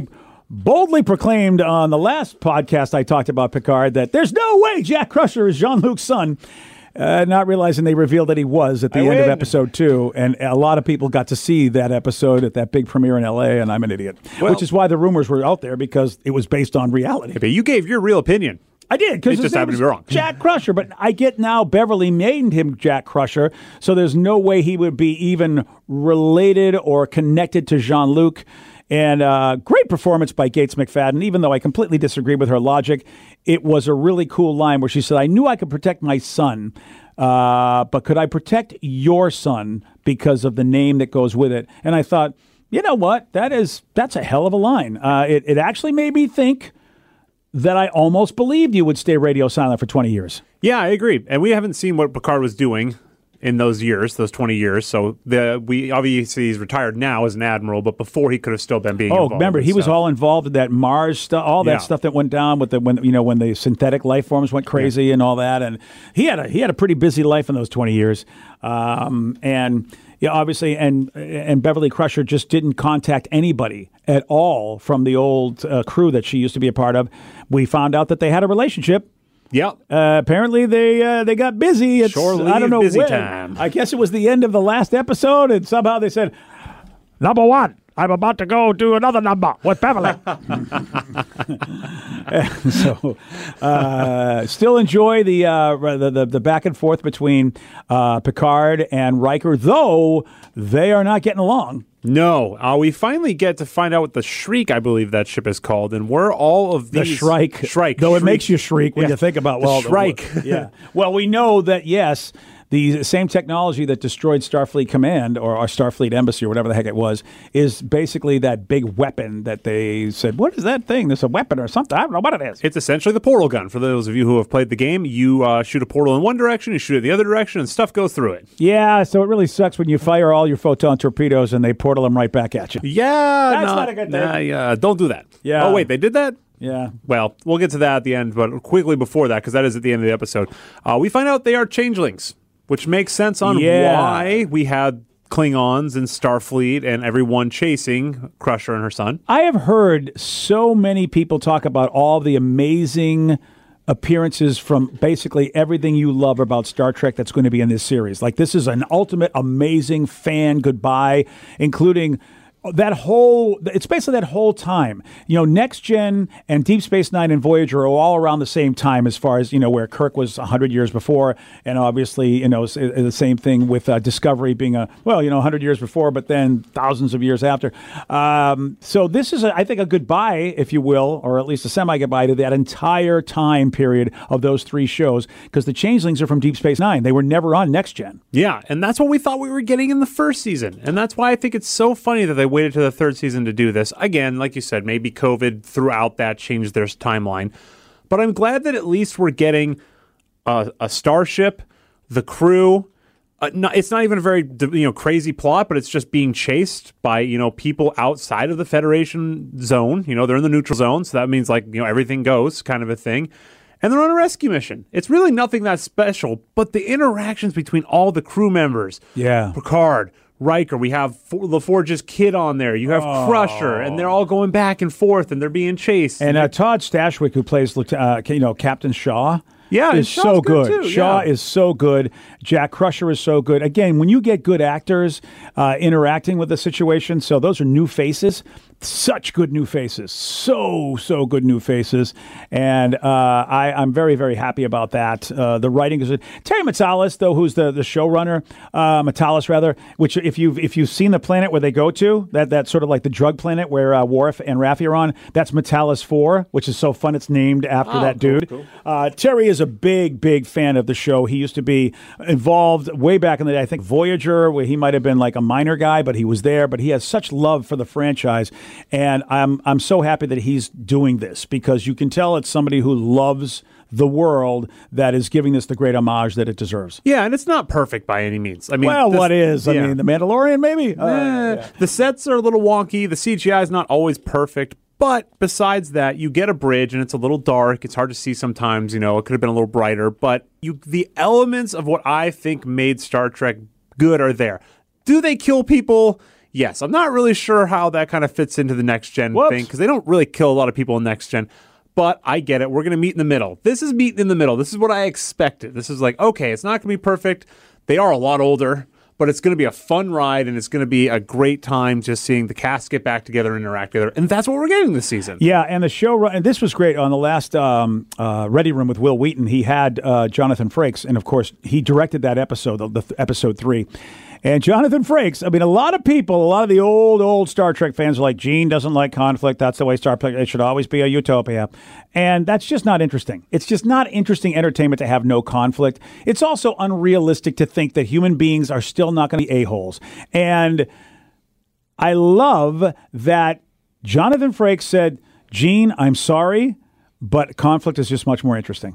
boldly proclaimed on the last podcast I talked about Picard that there's no way Jack Crusher is Jean-Luc's son. Not realizing they revealed that he was at the end of episode 2. And a lot of people got to see that episode at that big premiere in L.A., and I'm an idiot. Well, which is why the rumors were out there, because it was based on reality. But you gave your real opinion. I did, because it just happened to be wrong. Jack Crusher, but I get now Beverly named him Jack Crusher, so there's no way he would be even related or connected to Jean-Luc. And great performance by Gates McFadden, even though I completely disagree with her logic. It was a really cool line where she said, I knew I could protect my son, but could I protect your son because of the name that goes with it? And I thought, you know what? That's a hell of a line. It actually made me think that I almost believed you would stay radio silent for 20 years. Yeah, I agree. And we haven't seen what Picard was doing in those years, those 20 years. So we obviously he's retired now as an admiral, but before he could have still been being involved. Remember, he was all involved in that Mars stuff, all that stuff that went down with when the synthetic life forms went crazy and all that. And he had a pretty busy life in those 20 years. Obviously, and Beverly Crusher just didn't contact anybody at all from the old crew that she used to be a part of. We found out that they had a relationship. Yeah. Apparently they got busy. I don't know busy when. time. I guess it was the end of the last episode, and somehow they said, "Number one, I'm about to go do another number with Beverly." So, still enjoy the back and forth between Picard and Riker, though they are not getting along. No, we finally get to find out what the Shriek, I believe that ship is called, and where all of these... The Shrike. Though it makes you shriek when you think about... the Shrike. Yeah. Well, we know that, yes, the same technology that destroyed Starfleet Command or Starfleet Embassy or whatever the heck it was is basically that big weapon that they said, what is that thing? There's a weapon or something. I don't know what it is. It's essentially the portal gun. For those of you who have played the game, you shoot a portal in one direction, you shoot it the other direction, and stuff goes through it. Yeah, so it really sucks when you fire all your photon torpedoes and they portal them right back at you. Yeah. That's not a good thing. Don't do that. Yeah. Oh, wait, they did that? Yeah. Well, we'll get to that at the end, but quickly before that, because that is at the end of the episode, we find out they are changelings, which makes sense on why we had Klingons and Starfleet and everyone chasing Crusher and her son. I have heard so many people talk about all the amazing appearances from basically everything you love about Star Trek that's going to be in this series. Like, this is an ultimate amazing fan goodbye, including... it's basically that whole time. Next Gen and Deep Space Nine and Voyager are all around the same time as far as, where Kirk was 100 years before. And obviously, the same thing with Discovery being 100 years before, but then thousands of years after. So this is, I think, a goodbye, if you will, or at least a semi-goodbye to that entire time period of those three shows, because the Changelings are from Deep Space Nine. They were never on Next Gen. Yeah, and that's what we thought we were getting in the first season. And that's why I think it's so funny that they waited to the third season to do this. Again, like you said, maybe COVID throughout that changed their timeline. But I'm glad that at least we're getting a starship, the crew. It's not even a very crazy plot, but it's just being chased by people outside of the Federation zone. They're in the neutral zone, so that means everything goes kind of a thing. And they're on a rescue mission. It's really nothing that special, but the interactions between all the crew members, Picard, Riker, we have LaForge's kid on there. You have Crusher, and they're all going back and forth, and they're being chased. And Todd Stashwick, who plays Captain Shaw, is Shaw's so good. Too, Shaw is so good. Jack Crusher is so good. Again, when you get good actors interacting with the situation, so those are new faces. Such good new faces. So good new faces. And I'm very, very happy about that. The writing is... Terry Matalas, though, who's the showrunner, Matalas, rather, which if you've seen the planet where they go to, that's sort of like the drug planet where Worf and Raffi are on, that's Matalas 4, which is so fun. It's named after that dude. Cool. Terry is a big fan of the show. He used to be involved way back in the day, I think Voyager, where he might have been like a minor guy, but he was there. But he has such love for the franchise. And I'm so happy that he's doing this, because you can tell it's somebody who loves the world that is giving this the great homage that it deserves. Yeah, and it's not perfect by any means. I mean, what is? I mean, The Mandalorian, maybe? The sets are a little wonky. The CGI is not always perfect. But besides that, you get a bridge, and it's a little dark. It's hard to see sometimes. It could have been a little brighter. But the elements of what I think made Star Trek good are there. Do they kill people? Yes, I'm not really sure how that kind of fits into the next gen thing because they don't really kill a lot of people in next gen. But I get it. We're going to meet in the middle. This is meeting in the middle. This is what I expected. This is like, okay, it's not going to be perfect. They are a lot older, but it's going to be a fun ride, and it's going to be a great time just seeing the cast get back together and interact together. And that's what we're getting this season. Yeah, and the show, and this was great. On the last Ready Room with Will Wheaton, he had Jonathan Frakes, and of course, he directed that episode, the episode 3. And Jonathan Frakes, I mean, a lot of the old Star Trek fans are like, Gene doesn't like conflict. That's the way Star Trek, it should always be a utopia. And that's just not interesting. It's just not interesting entertainment to have no conflict. It's also unrealistic to think that human beings are still not going to be a-holes. And I love that Jonathan Frakes said, Gene, I'm sorry, but conflict is just much more interesting.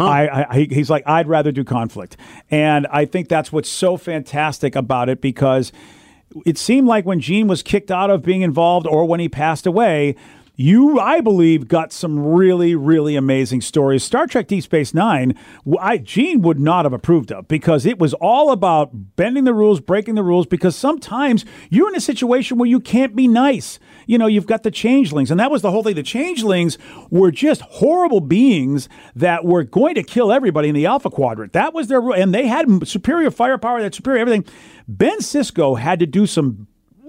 He's like, I'd rather do conflict. And I think that's what's so fantastic about it, because it seemed like when Gene was kicked out of being involved or when he passed away, I believe, got some really, really amazing stories. Star Trek Deep Space Nine, Gene would not have approved of, because it was all about bending the rules, breaking the rules, because sometimes you're in a situation where you can't be nice. You know, you've got the changelings, and that was the whole thing. The changelings were just horrible beings that were going to kill everybody in the Alpha Quadrant. That was their rule, and they had superior firepower, that superior everything. Ben Sisko had to do some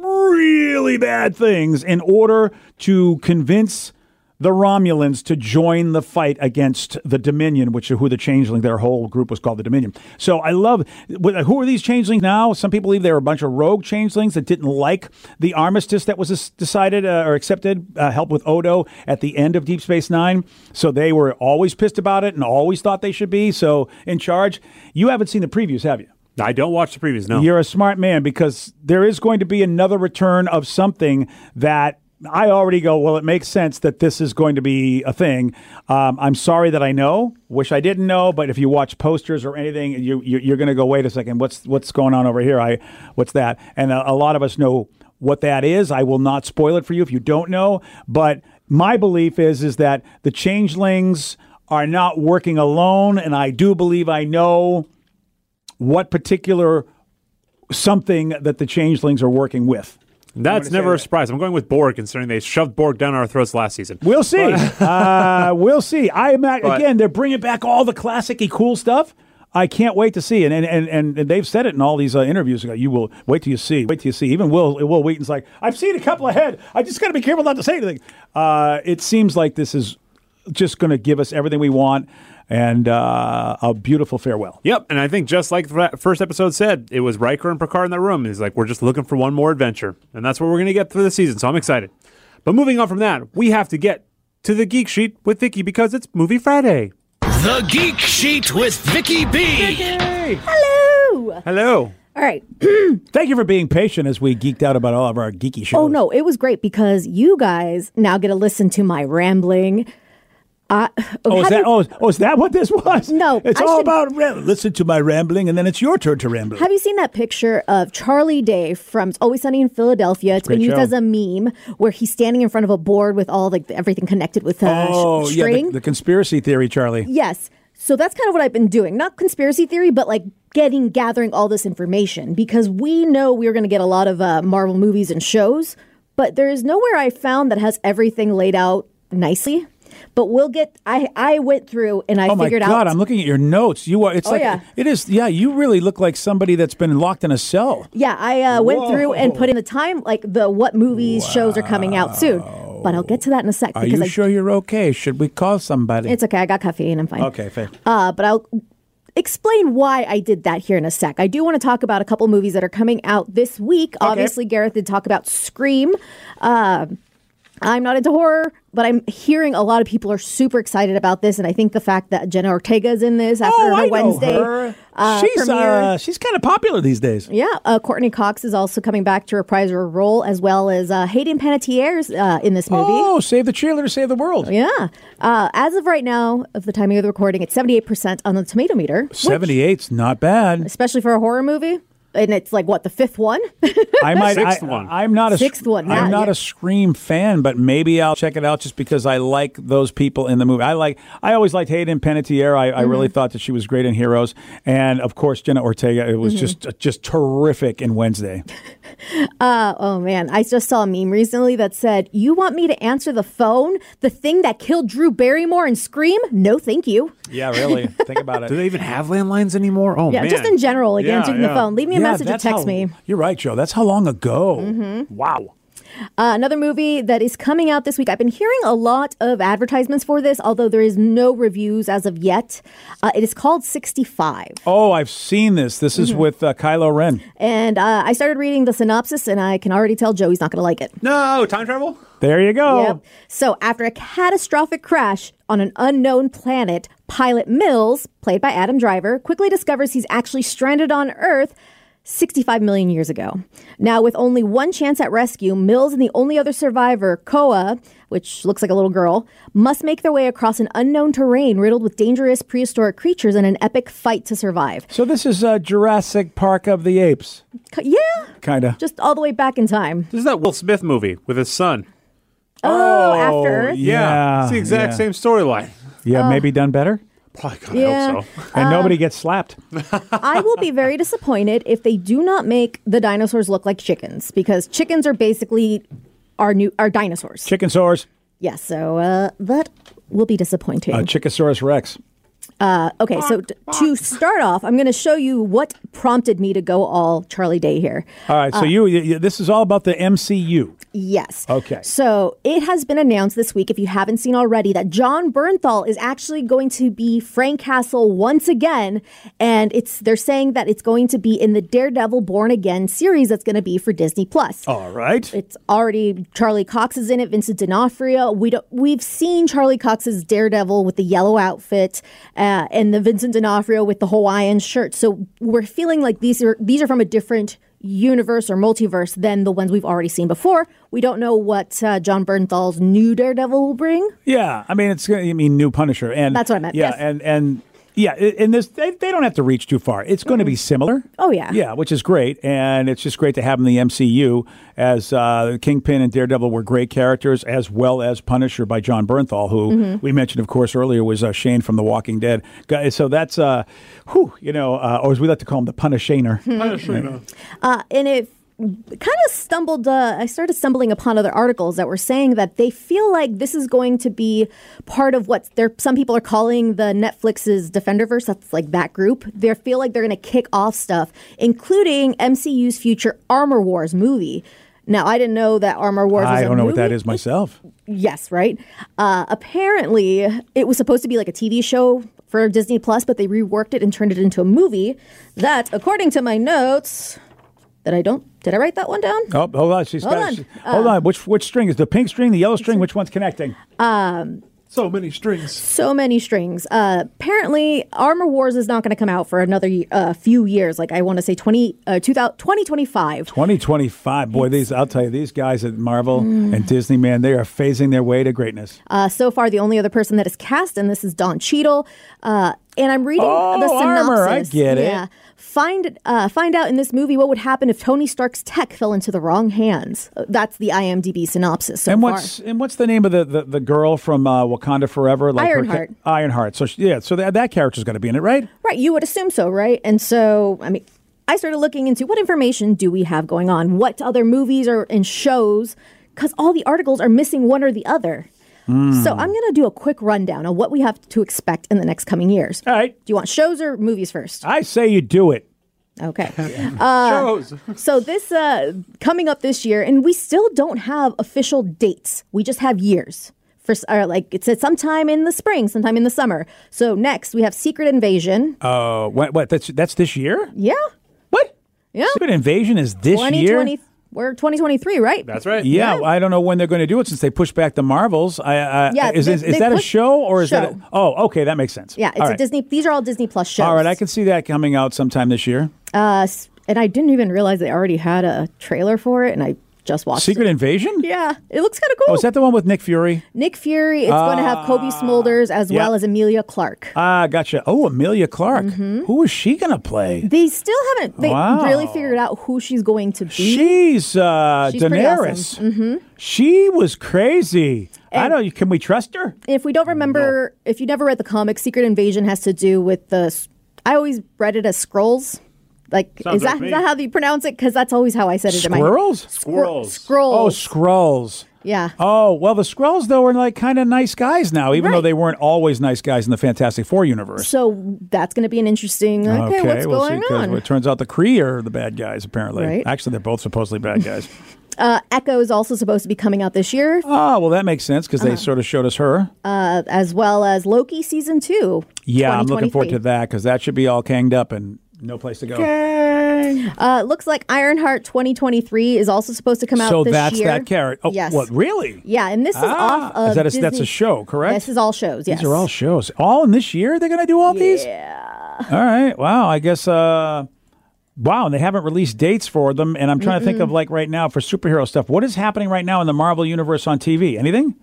really bad things in order to convince the Romulans to join the fight against the Dominion, which is who the changeling, their whole group was called the Dominion. So I love, who are these changelings now? Some people believe they were a bunch of rogue changelings that didn't like the armistice that was decided or accepted, helped with Odo at the end of Deep Space Nine. So they were always pissed about it and always thought they should be so in charge. You haven't seen the previews, have you? I don't watch the previews, no. You're a smart man, because there is going to be another return of something that I already go, well, it makes sense that this is going to be a thing. I'm sorry that I know. Wish I didn't know. But if you watch posters or anything, you're going to go, wait a second, what's going on over here? What's that? And a lot of us know what that is. I will not spoil it for you if you don't know. But my belief is that the changelings are not working alone. And I do believe I know what particular something that the changelings are working with. That's never a surprise. I'm going with Borg, considering they shoved Borg down our throats last season. We'll see. We'll see. Again, they're bringing back all the classic-y cool stuff. I can't wait to see. And they've said it in all these interviews. You will wait till you see. Wait till you see. Even Will Wheaton's like, I've seen a couple ahead. I just got to be careful not to say anything. It seems like this is just going to give us everything we want. And a beautiful farewell. Yep, and I think just like the first episode said, it was Riker and Picard in that room. He's like, we're just looking for one more adventure. And that's what we're going to get through the season, so I'm excited. But moving on from that, we have to get to the Geek Sheet with Vicky, because it's Movie Friday. The Geek Sheet with Vicky B. Vicky! Hello! Hello. All right. Thank you for being patient as we geeked out about all of our geeky shows. Oh, no, it was great, because you guys now get to listen to my rambling. Is that what this was? No. It's all about listen to my rambling, and then it's your turn to ramble. Have you seen that picture of Charlie Day from Always Sunny in Philadelphia? It's been used as a meme, where he's standing in front of a board with all everything connected with string. Yeah, the conspiracy theory, Charlie. Yes. So that's kind of what I've been doing. Not conspiracy theory, but like gathering all this information, because we know we're going to get a lot of Marvel movies and shows, but there is nowhere I found that has everything laid out nicely. But we'll get. I went through and I figured out. Oh my God! I'm looking at your notes. You are. It's it is. Yeah, you really look like somebody that's been locked in a cell. Yeah, I went through and put in the time, like what movies, shows are coming out soon. But I'll get to that in a sec. Are you sure you're okay? Should we call somebody? It's okay. I got caffeine. I'm fine. Okay, fair. But I'll explain why I did that here in a sec. I do want to talk about a couple movies that are coming out this week. Okay. Obviously, Gareth did talk about Scream. I'm not into horror, but I'm hearing a lot of people are super excited about this, and I think the fact that Jenna Ortega is in this after her Wednesday premiere. She's kind of popular these days. Yeah, Courtney Cox is also coming back to reprise her role, as well as Hayden Panettiere's in this movie. Oh, Save the Cheerleader, Save the World. Yeah. As of right now, of the timing of the recording, it's 78% on the tomato meter. 78's not bad. Especially for a horror movie. And it's like, what, the fifth one? Sixth one. I'm not a sixth one. I'm not a Scream fan, but maybe I'll check it out just because I like those people in the movie. I always liked Hayden Panettiere. I really thought that she was great in Heroes, and of course Jenna Ortega. It was just terrific in Wednesday. Oh man, I just saw a meme recently that said, "You want me to answer the phone? The thing that killed Drew Barrymore in Scream? No, thank you." Yeah, really. Think about it. Do they even have landlines anymore? Oh, Yeah, man. just in general, like Yeah, answering the yeah. phone. Leave me a message or that's text how- me. You're right, Joe. That's how long ago. Wow. Another movie that is coming out this week. I've been hearing a lot of advertisements for this, although there is no reviews as of yet. It is called 65. Oh, I've seen this. This is with Kylo Ren. And I started reading the synopsis, and I can already tell Joey's not going to like it. No, time travel? There you go. Yep. So after a catastrophic crash on an unknown planet, pilot Mills, played by Adam Driver, quickly discovers he's actually stranded on Earth 65 million years ago. Now, with only one chance at rescue, Mills and the only other survivor, Koa, which looks like a little girl, must make their way across an unknown terrain riddled with dangerous prehistoric creatures in an epic fight to survive. So this is Jurassic Park of the Apes. Yeah, Kind of. just all the way back in time. This is that Will Smith movie with his son. Oh, After Earth? Yeah. It's the exact yeah. same storyline. Yeah, maybe done better. Probably kind of Yeah. hope so. And nobody gets slapped. I will be very disappointed if they do not make the dinosaurs look like chickens, because chickens are basically our dinosaurs. Chicken sores. Yes, so that will be disappointing. Chickosaurus Rex. Okay, so to start off, I'm going to show you what prompted me to go all Charlie Day here. All right, so you this is all about the MCU. Yes. Okay. So it has been announced this week, if you haven't seen already, that John Bernthal is actually going to be Frank Castle once again, and they're saying that it's going to be in the Daredevil Born Again series that's going to be for Disney Plus. All right. It's already Charlie Cox is in it, Vincent D'Onofrio. We've seen Charlie Cox's Daredevil with the yellow outfit and the Vincent D'Onofrio with the Hawaiian shirt. So we're feeling like these are from a different universe or multiverse than the ones we've already seen before. We don't know what John Bernthal's new Daredevil will bring. Yeah, I mean new Punisher, and That's what I meant, Yeah, yes. and yeah, in this they don't have to reach too far. It's going to be similar. Oh, yeah. yeah, which is great, and it's just great to have in the MCU as Kingpin and Daredevil were great characters, as well as Punisher by John Bernthal, who we mentioned, of course, earlier was Shane from The Walking Dead. So that's or as we like to call him, the Punishaner. And it kind of I started stumbling upon other articles that were saying that they feel like this is going to be part of what some people are calling the Netflix's Defenderverse. That's like that group. They feel like they're going to kick off stuff, including MCU's future Armor Wars movie. Now, I didn't know that Armor Wars was I don't know what movie. that is myself. Yes, right? Apparently, it was supposed to be like a TV show for Disney Plus, but they reworked it and turned it into a movie that, according to my notes, did I write that one down? Oh, hold on. Hold on. Which string is the pink string, the yellow string? Which one's connecting? So many strings. So many strings. Apparently, Armor Wars is not going to come out for another few years. Like I want to say 2025. 2025. Boy, I'll tell you, these guys at Marvel and Disney, man, they are phasing their way to greatness. So far, the only other person that is cast in this is Don Cheadle. And I'm reading the synopsis. Armor, I get it. Yeah. Find out in this movie what would happen if Tony Stark's tech fell into the wrong hands. That's the IMDb synopsis so far. What's the name of the girl from Wakanda Forever? Ironheart. Ironheart. So that character's going to be in it, right? Right, you would assume so, right? And so, I mean, I started looking into what information do we have going on? What other movies or and shows? Because all the articles are missing one or the other. So I'm going to do a quick rundown of what we have to expect in the next coming years. All right. Do you want shows or movies first? I say you do it. Okay. Shows. So this coming up this year, and we still don't have official dates. We just have years. Like it said, sometime in the spring, sometime in the summer. So next we have Secret Invasion. What? That's this year? Yeah. What? Yeah. Secret Invasion is this year? We're 2023, right? That's right. Yeah, I don't know when they're going to do it since they pushed back the Marvels. Is they that a pushed- show or is that? show. Okay, that makes sense. Yeah, it's All a right. Disney. These are all Disney Plus shows. All right, I can see that coming out sometime this year. And I didn't even realize they already had a trailer for it, and I just watched Secret it. Invasion? Yeah, it looks kind of cool. Oh, is that the one with Nick Fury? Nick Fury? It's going to have Kobe Smulders as yeah. well as Emilia Clarke. Gotcha. Oh, Amelia Clark. Mm-hmm. Who is she going to play? They still haven't Wow. really figured out who she's going to be. She's pretty Daenerys. awesome. Mm-hmm. She was crazy. I don't. Can we trust her? If we don't remember, if you never read the comic, Secret Invasion has to do with I always read it as Skrulls. Like, Sounds is like that me. how you pronounce it? Because that's always how I said it in my Squirrels? Squirrels. Scrolls. Oh, Skrulls. Yeah. Oh, well, the Skrulls, though, are like kind of nice guys now, even though Right. they weren't always nice guys in the Fantastic Four universe. So that's going to be an interesting. Okay, what's we'll going see, 'cause on? it turns out the Kree are the bad guys, apparently. Right. Actually, they're both supposedly bad guys. Echo is also supposed to be coming out this year, Oh, well, that makes sense because they sort of showed us her. as well as Loki season 2. Yeah, I'm looking forward to 2023. that because that should be all canged up and no place to go. Looks like Ironheart 2023 is also supposed to come out So this that's year. that character. Oh, Yes. what, really? Yeah, and this is off of Is that that's a Disney- show, correct? This is all shows, yes. These are all shows. All in this year? They're going to do all these? Yeah. All right. Wow. I guess. Wow. And they haven't released dates for them. And I'm trying to think of like right now for superhero stuff. What is happening right now in the Marvel universe on TV? Anything?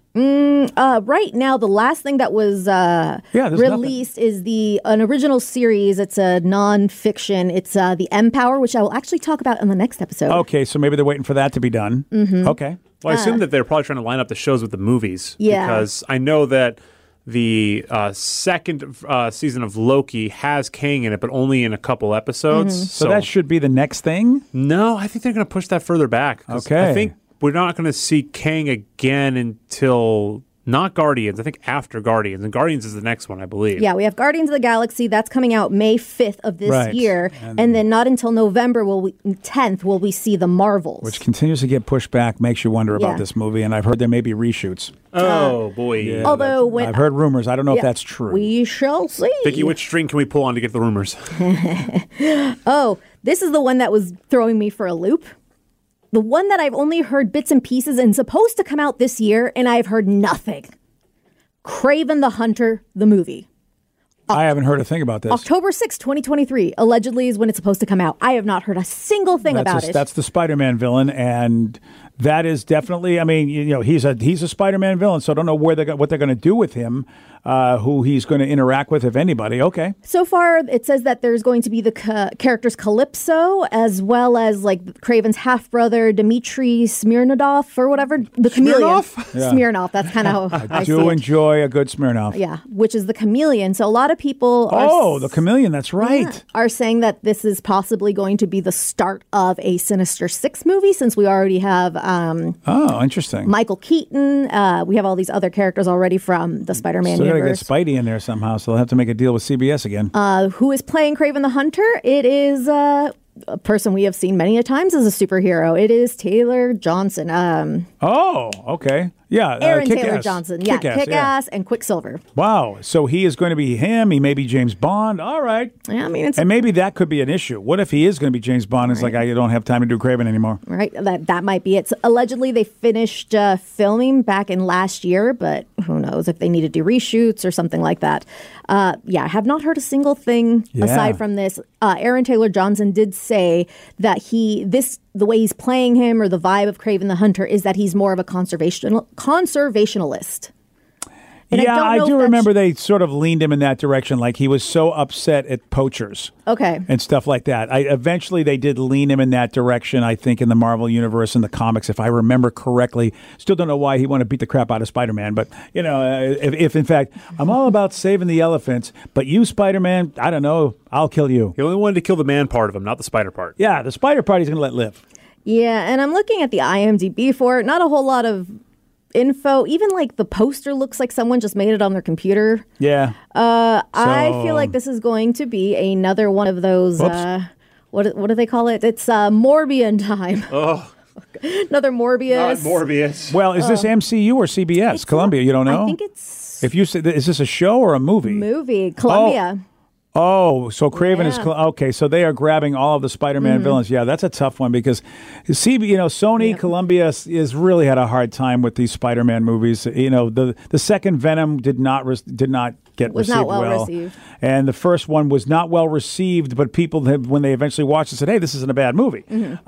Right now, the last thing that was there's released is an original series. It's a non-fiction. It's the Empower, which I will actually talk about in the next episode. Okay. So maybe they're waiting for that to be done. Mm-hmm. Okay. Well, I assume that they're probably trying to line up the shows with the movies. Yeah. Because I know that the second season of Loki has Kang in it, but only in a couple episodes. So that should be the next thing. No, I think they're going to push that further back. 'Cause Okay. I think we're not going to see Kang again until not Guardians. I think after Guardians. And Guardians is the next one, I believe. Yeah, we have Guardians of the Galaxy. That's coming out May 5th of this Right. year. And then not until November 10th will we see the Marvels. Which continues to get pushed back, makes you wonder about Yeah. this movie. And I've heard there may be reshoots. Oh, boy. Although when I've heard rumors. I don't know if yeah, that's true. we shall see. Vicky, which string can we pull on to get the rumors? Oh, this is the one that was throwing me for a loop. The one that I've only heard bits and pieces and supposed to come out this year, and I've heard nothing. Kraven the Hunter, the movie. I haven't heard a thing about this. October 6th, 2023, allegedly is when it's supposed to come out. I have not heard a single thing about it. That's the Spider-Man villain, and that is definitely. I mean, he's a Spider-Man villain, so I don't know what they're going to do with him, who he's going to interact with, if anybody. Okay. So far, it says that there's going to be the characters Calypso, as well as like Kraven's half brother Dmitry Smirnov or whatever, the chameleon. Smirnov? Yeah. Smirnov. That's kind of how I see Do it. enjoy a good Smirnoff. Yeah, which is the chameleon. So a lot of people are Oh, the chameleon. That's right. are saying that this is possibly going to be the start of a Sinister Six movie, since we already have Oh, interesting. Michael Keaton. We have all these other characters already from the Spider-Man Still got to get universe. Spidey in there somehow, so they'll have to make a deal with CBS again. Who is playing Kraven the Hunter? It is a person we have seen many a times as a superhero. It is Taylor Johnson. Oh, okay. Yeah. Aaron Taylor Kick-Ass. Johnson. Yeah, Kick-Ass and Quicksilver. Wow. So he is going to be him. He may be James Bond. All right. Yeah, I mean, it's And maybe that could be an issue. What if he is going to be James Bond? It's like, I don't have time to do Kraven anymore. right. That might be it. So allegedly, they finished filming back in last year, but who knows if they need to do reshoots or something like that. I have not heard a single thing aside from this. Aaron Taylor Johnson did say that the way he's playing him, or the vibe of Kraven the Hunter, is that he's more of a conservationalist. And Yeah, don't I know do if remember they sort of leaned him in that direction. Like he was so upset at poachers. Okay. And stuff like that. Eventually they did lean him in that direction, I think, in the Marvel Universe and the comics, if I remember correctly. Still don't know why he wanted to beat the crap out of Spider-Man. But, if in fact, I'm all about saving the elephants, but you, Spider-Man, I don't know, I'll kill you. He only wanted to kill the man part of him, not the spider part. Yeah, the spider part he's going to let live. Yeah, and I'm looking at the IMDb for it. Not a whole lot of info. Even like the poster looks like someone just made it on their computer. Yeah. I feel like this is going to be another one of those. What do they call it? It's Morbian time. Oh, Another Morbius. not Morbius. Well, is this MCU or CBS? Columbia, you don't know? I think it's If you say, is this a show or a movie? movie. Columbia. Oh, so Kraven is Yeah. okay. So they are grabbing all of the Spider-Man villains. Yeah, that's a tough one because Sony, Columbia is really had a hard time with these Spider-Man movies. The second Venom did not get Was received not well received. and the first one was not well received. But people, when they eventually watched it, said, "Hey, this isn't a bad movie."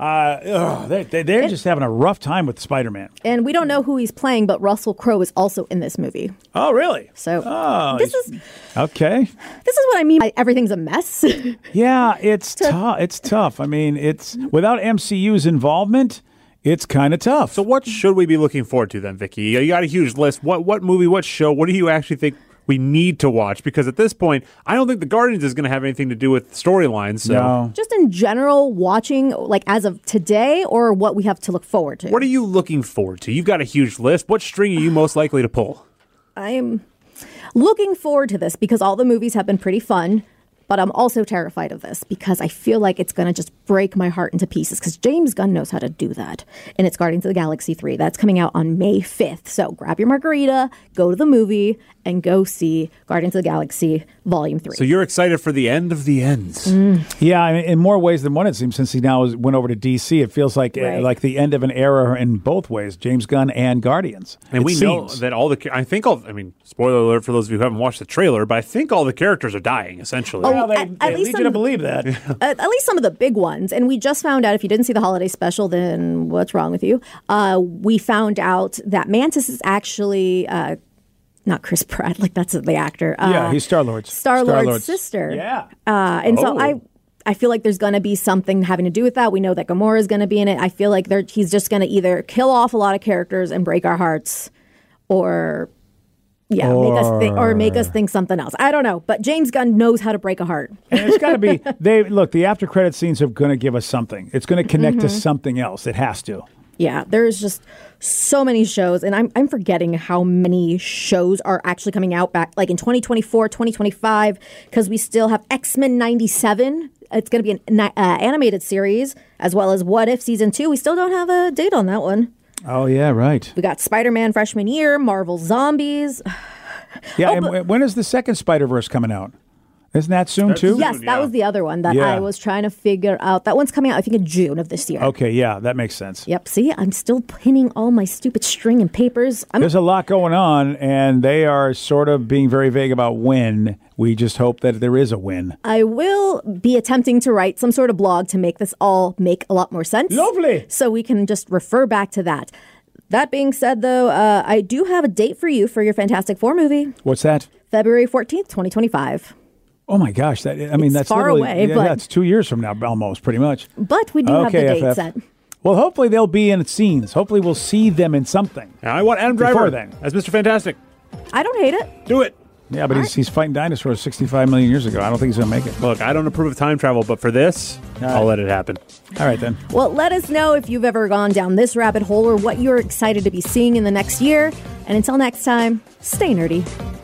They're just having a rough time with Spider-Man. And we don't know who he's playing, but Russell Crowe is also in this movie. Oh, really? So this is okay. what I mean by everything's a mess. Yeah, it's tough. It's tough. I mean, it's without MCU's involvement, it's kind of tough. So what should we be looking forward to then, Vicky? You got a huge list. What movie, what show, what do you actually think we need to watch, because at this point, I don't think the Guardians is going to have anything to do with storylines. So, No. Just in general, watching like as of today, or what we have to look forward to. what are you looking forward to? You've got a huge list. What string are you most likely to pull? I am looking forward to this because all the movies have been pretty fun, but I'm also terrified of this because I feel like it's going to just break my heart into pieces because James Gunn knows how to do that. And it's Guardians of the Galaxy 3. That's coming out on May 5th. So grab your margarita, go to the movie, and go see Guardians of the Galaxy Volume 3. So you're excited for the end of the ends. Yeah, I mean, in more ways than one, it seems, since he now went over to DC. It feels like Right. the end of an era in both ways, James Gunn and Guardians. And It we know seems. that I mean, spoiler alert for those of you who haven't watched the trailer, but I think all the characters are dying, essentially. Well, they at least lead you to believe that. at least some of the big ones. And we just found out, if you didn't see the holiday special, then what's wrong with you? We found out that Mantis is actually not Chris Pratt, like that's the actor. Yeah, he's Star-Lord's. Star-Lord's sister. Yeah. And so I feel like there's going to be something having to do with that. We know that Gamora is going to be in it. I feel like he's just going to either kill off a lot of characters and break our hearts, or make us think something else. I don't know, but James Gunn knows how to break a heart. And it's got to be, the after credit scenes are going to give us something. It's going to connect to something else. It has to. Yeah, there's just so many shows, and I'm forgetting how many shows are actually coming out back like in 2024, 2025, because we still have X-Men 97. It's going to be an animated series, as well as What If Season 2. We still don't have a date on that one. Oh, yeah, right. We got Spider-Man Freshman Year, Marvel Zombies. Yeah, and when is the second Spider-Verse coming out? Isn't that soon, too? Yes, that was the other one that Yeah. I was trying to figure out. That one's coming out, I think, in June of this year. Okay, yeah, that makes sense. Yep, see, I'm still pinning all my stupid string and papers. There's a lot going on, and they are sort of being very vague about when. We just hope that there is a win. I will be attempting to write some sort of blog to make this all make a lot more sense. Lovely. So we can just refer back to that. That being said, though, I do have a date for you for your Fantastic Four movie. What's that? February 14th, 2025. Oh my gosh! It's That's far literally, away, but- that's 2 years from now, almost, pretty much. But we do have the date FF. set. Well, hopefully they'll be in scenes. Hopefully we'll see them in something. And I want Adam Before Driver then. as Mr. Fantastic. I don't hate it. Do it. Yeah, but he's fighting dinosaurs 65 million years ago. I don't think he's going to make it. Look, I don't approve of time travel, but for this, I'll let it happen. All right, then. Well, let us know if you've ever gone down this rabbit hole or what you're excited to be seeing in the next year. And until next time, stay nerdy.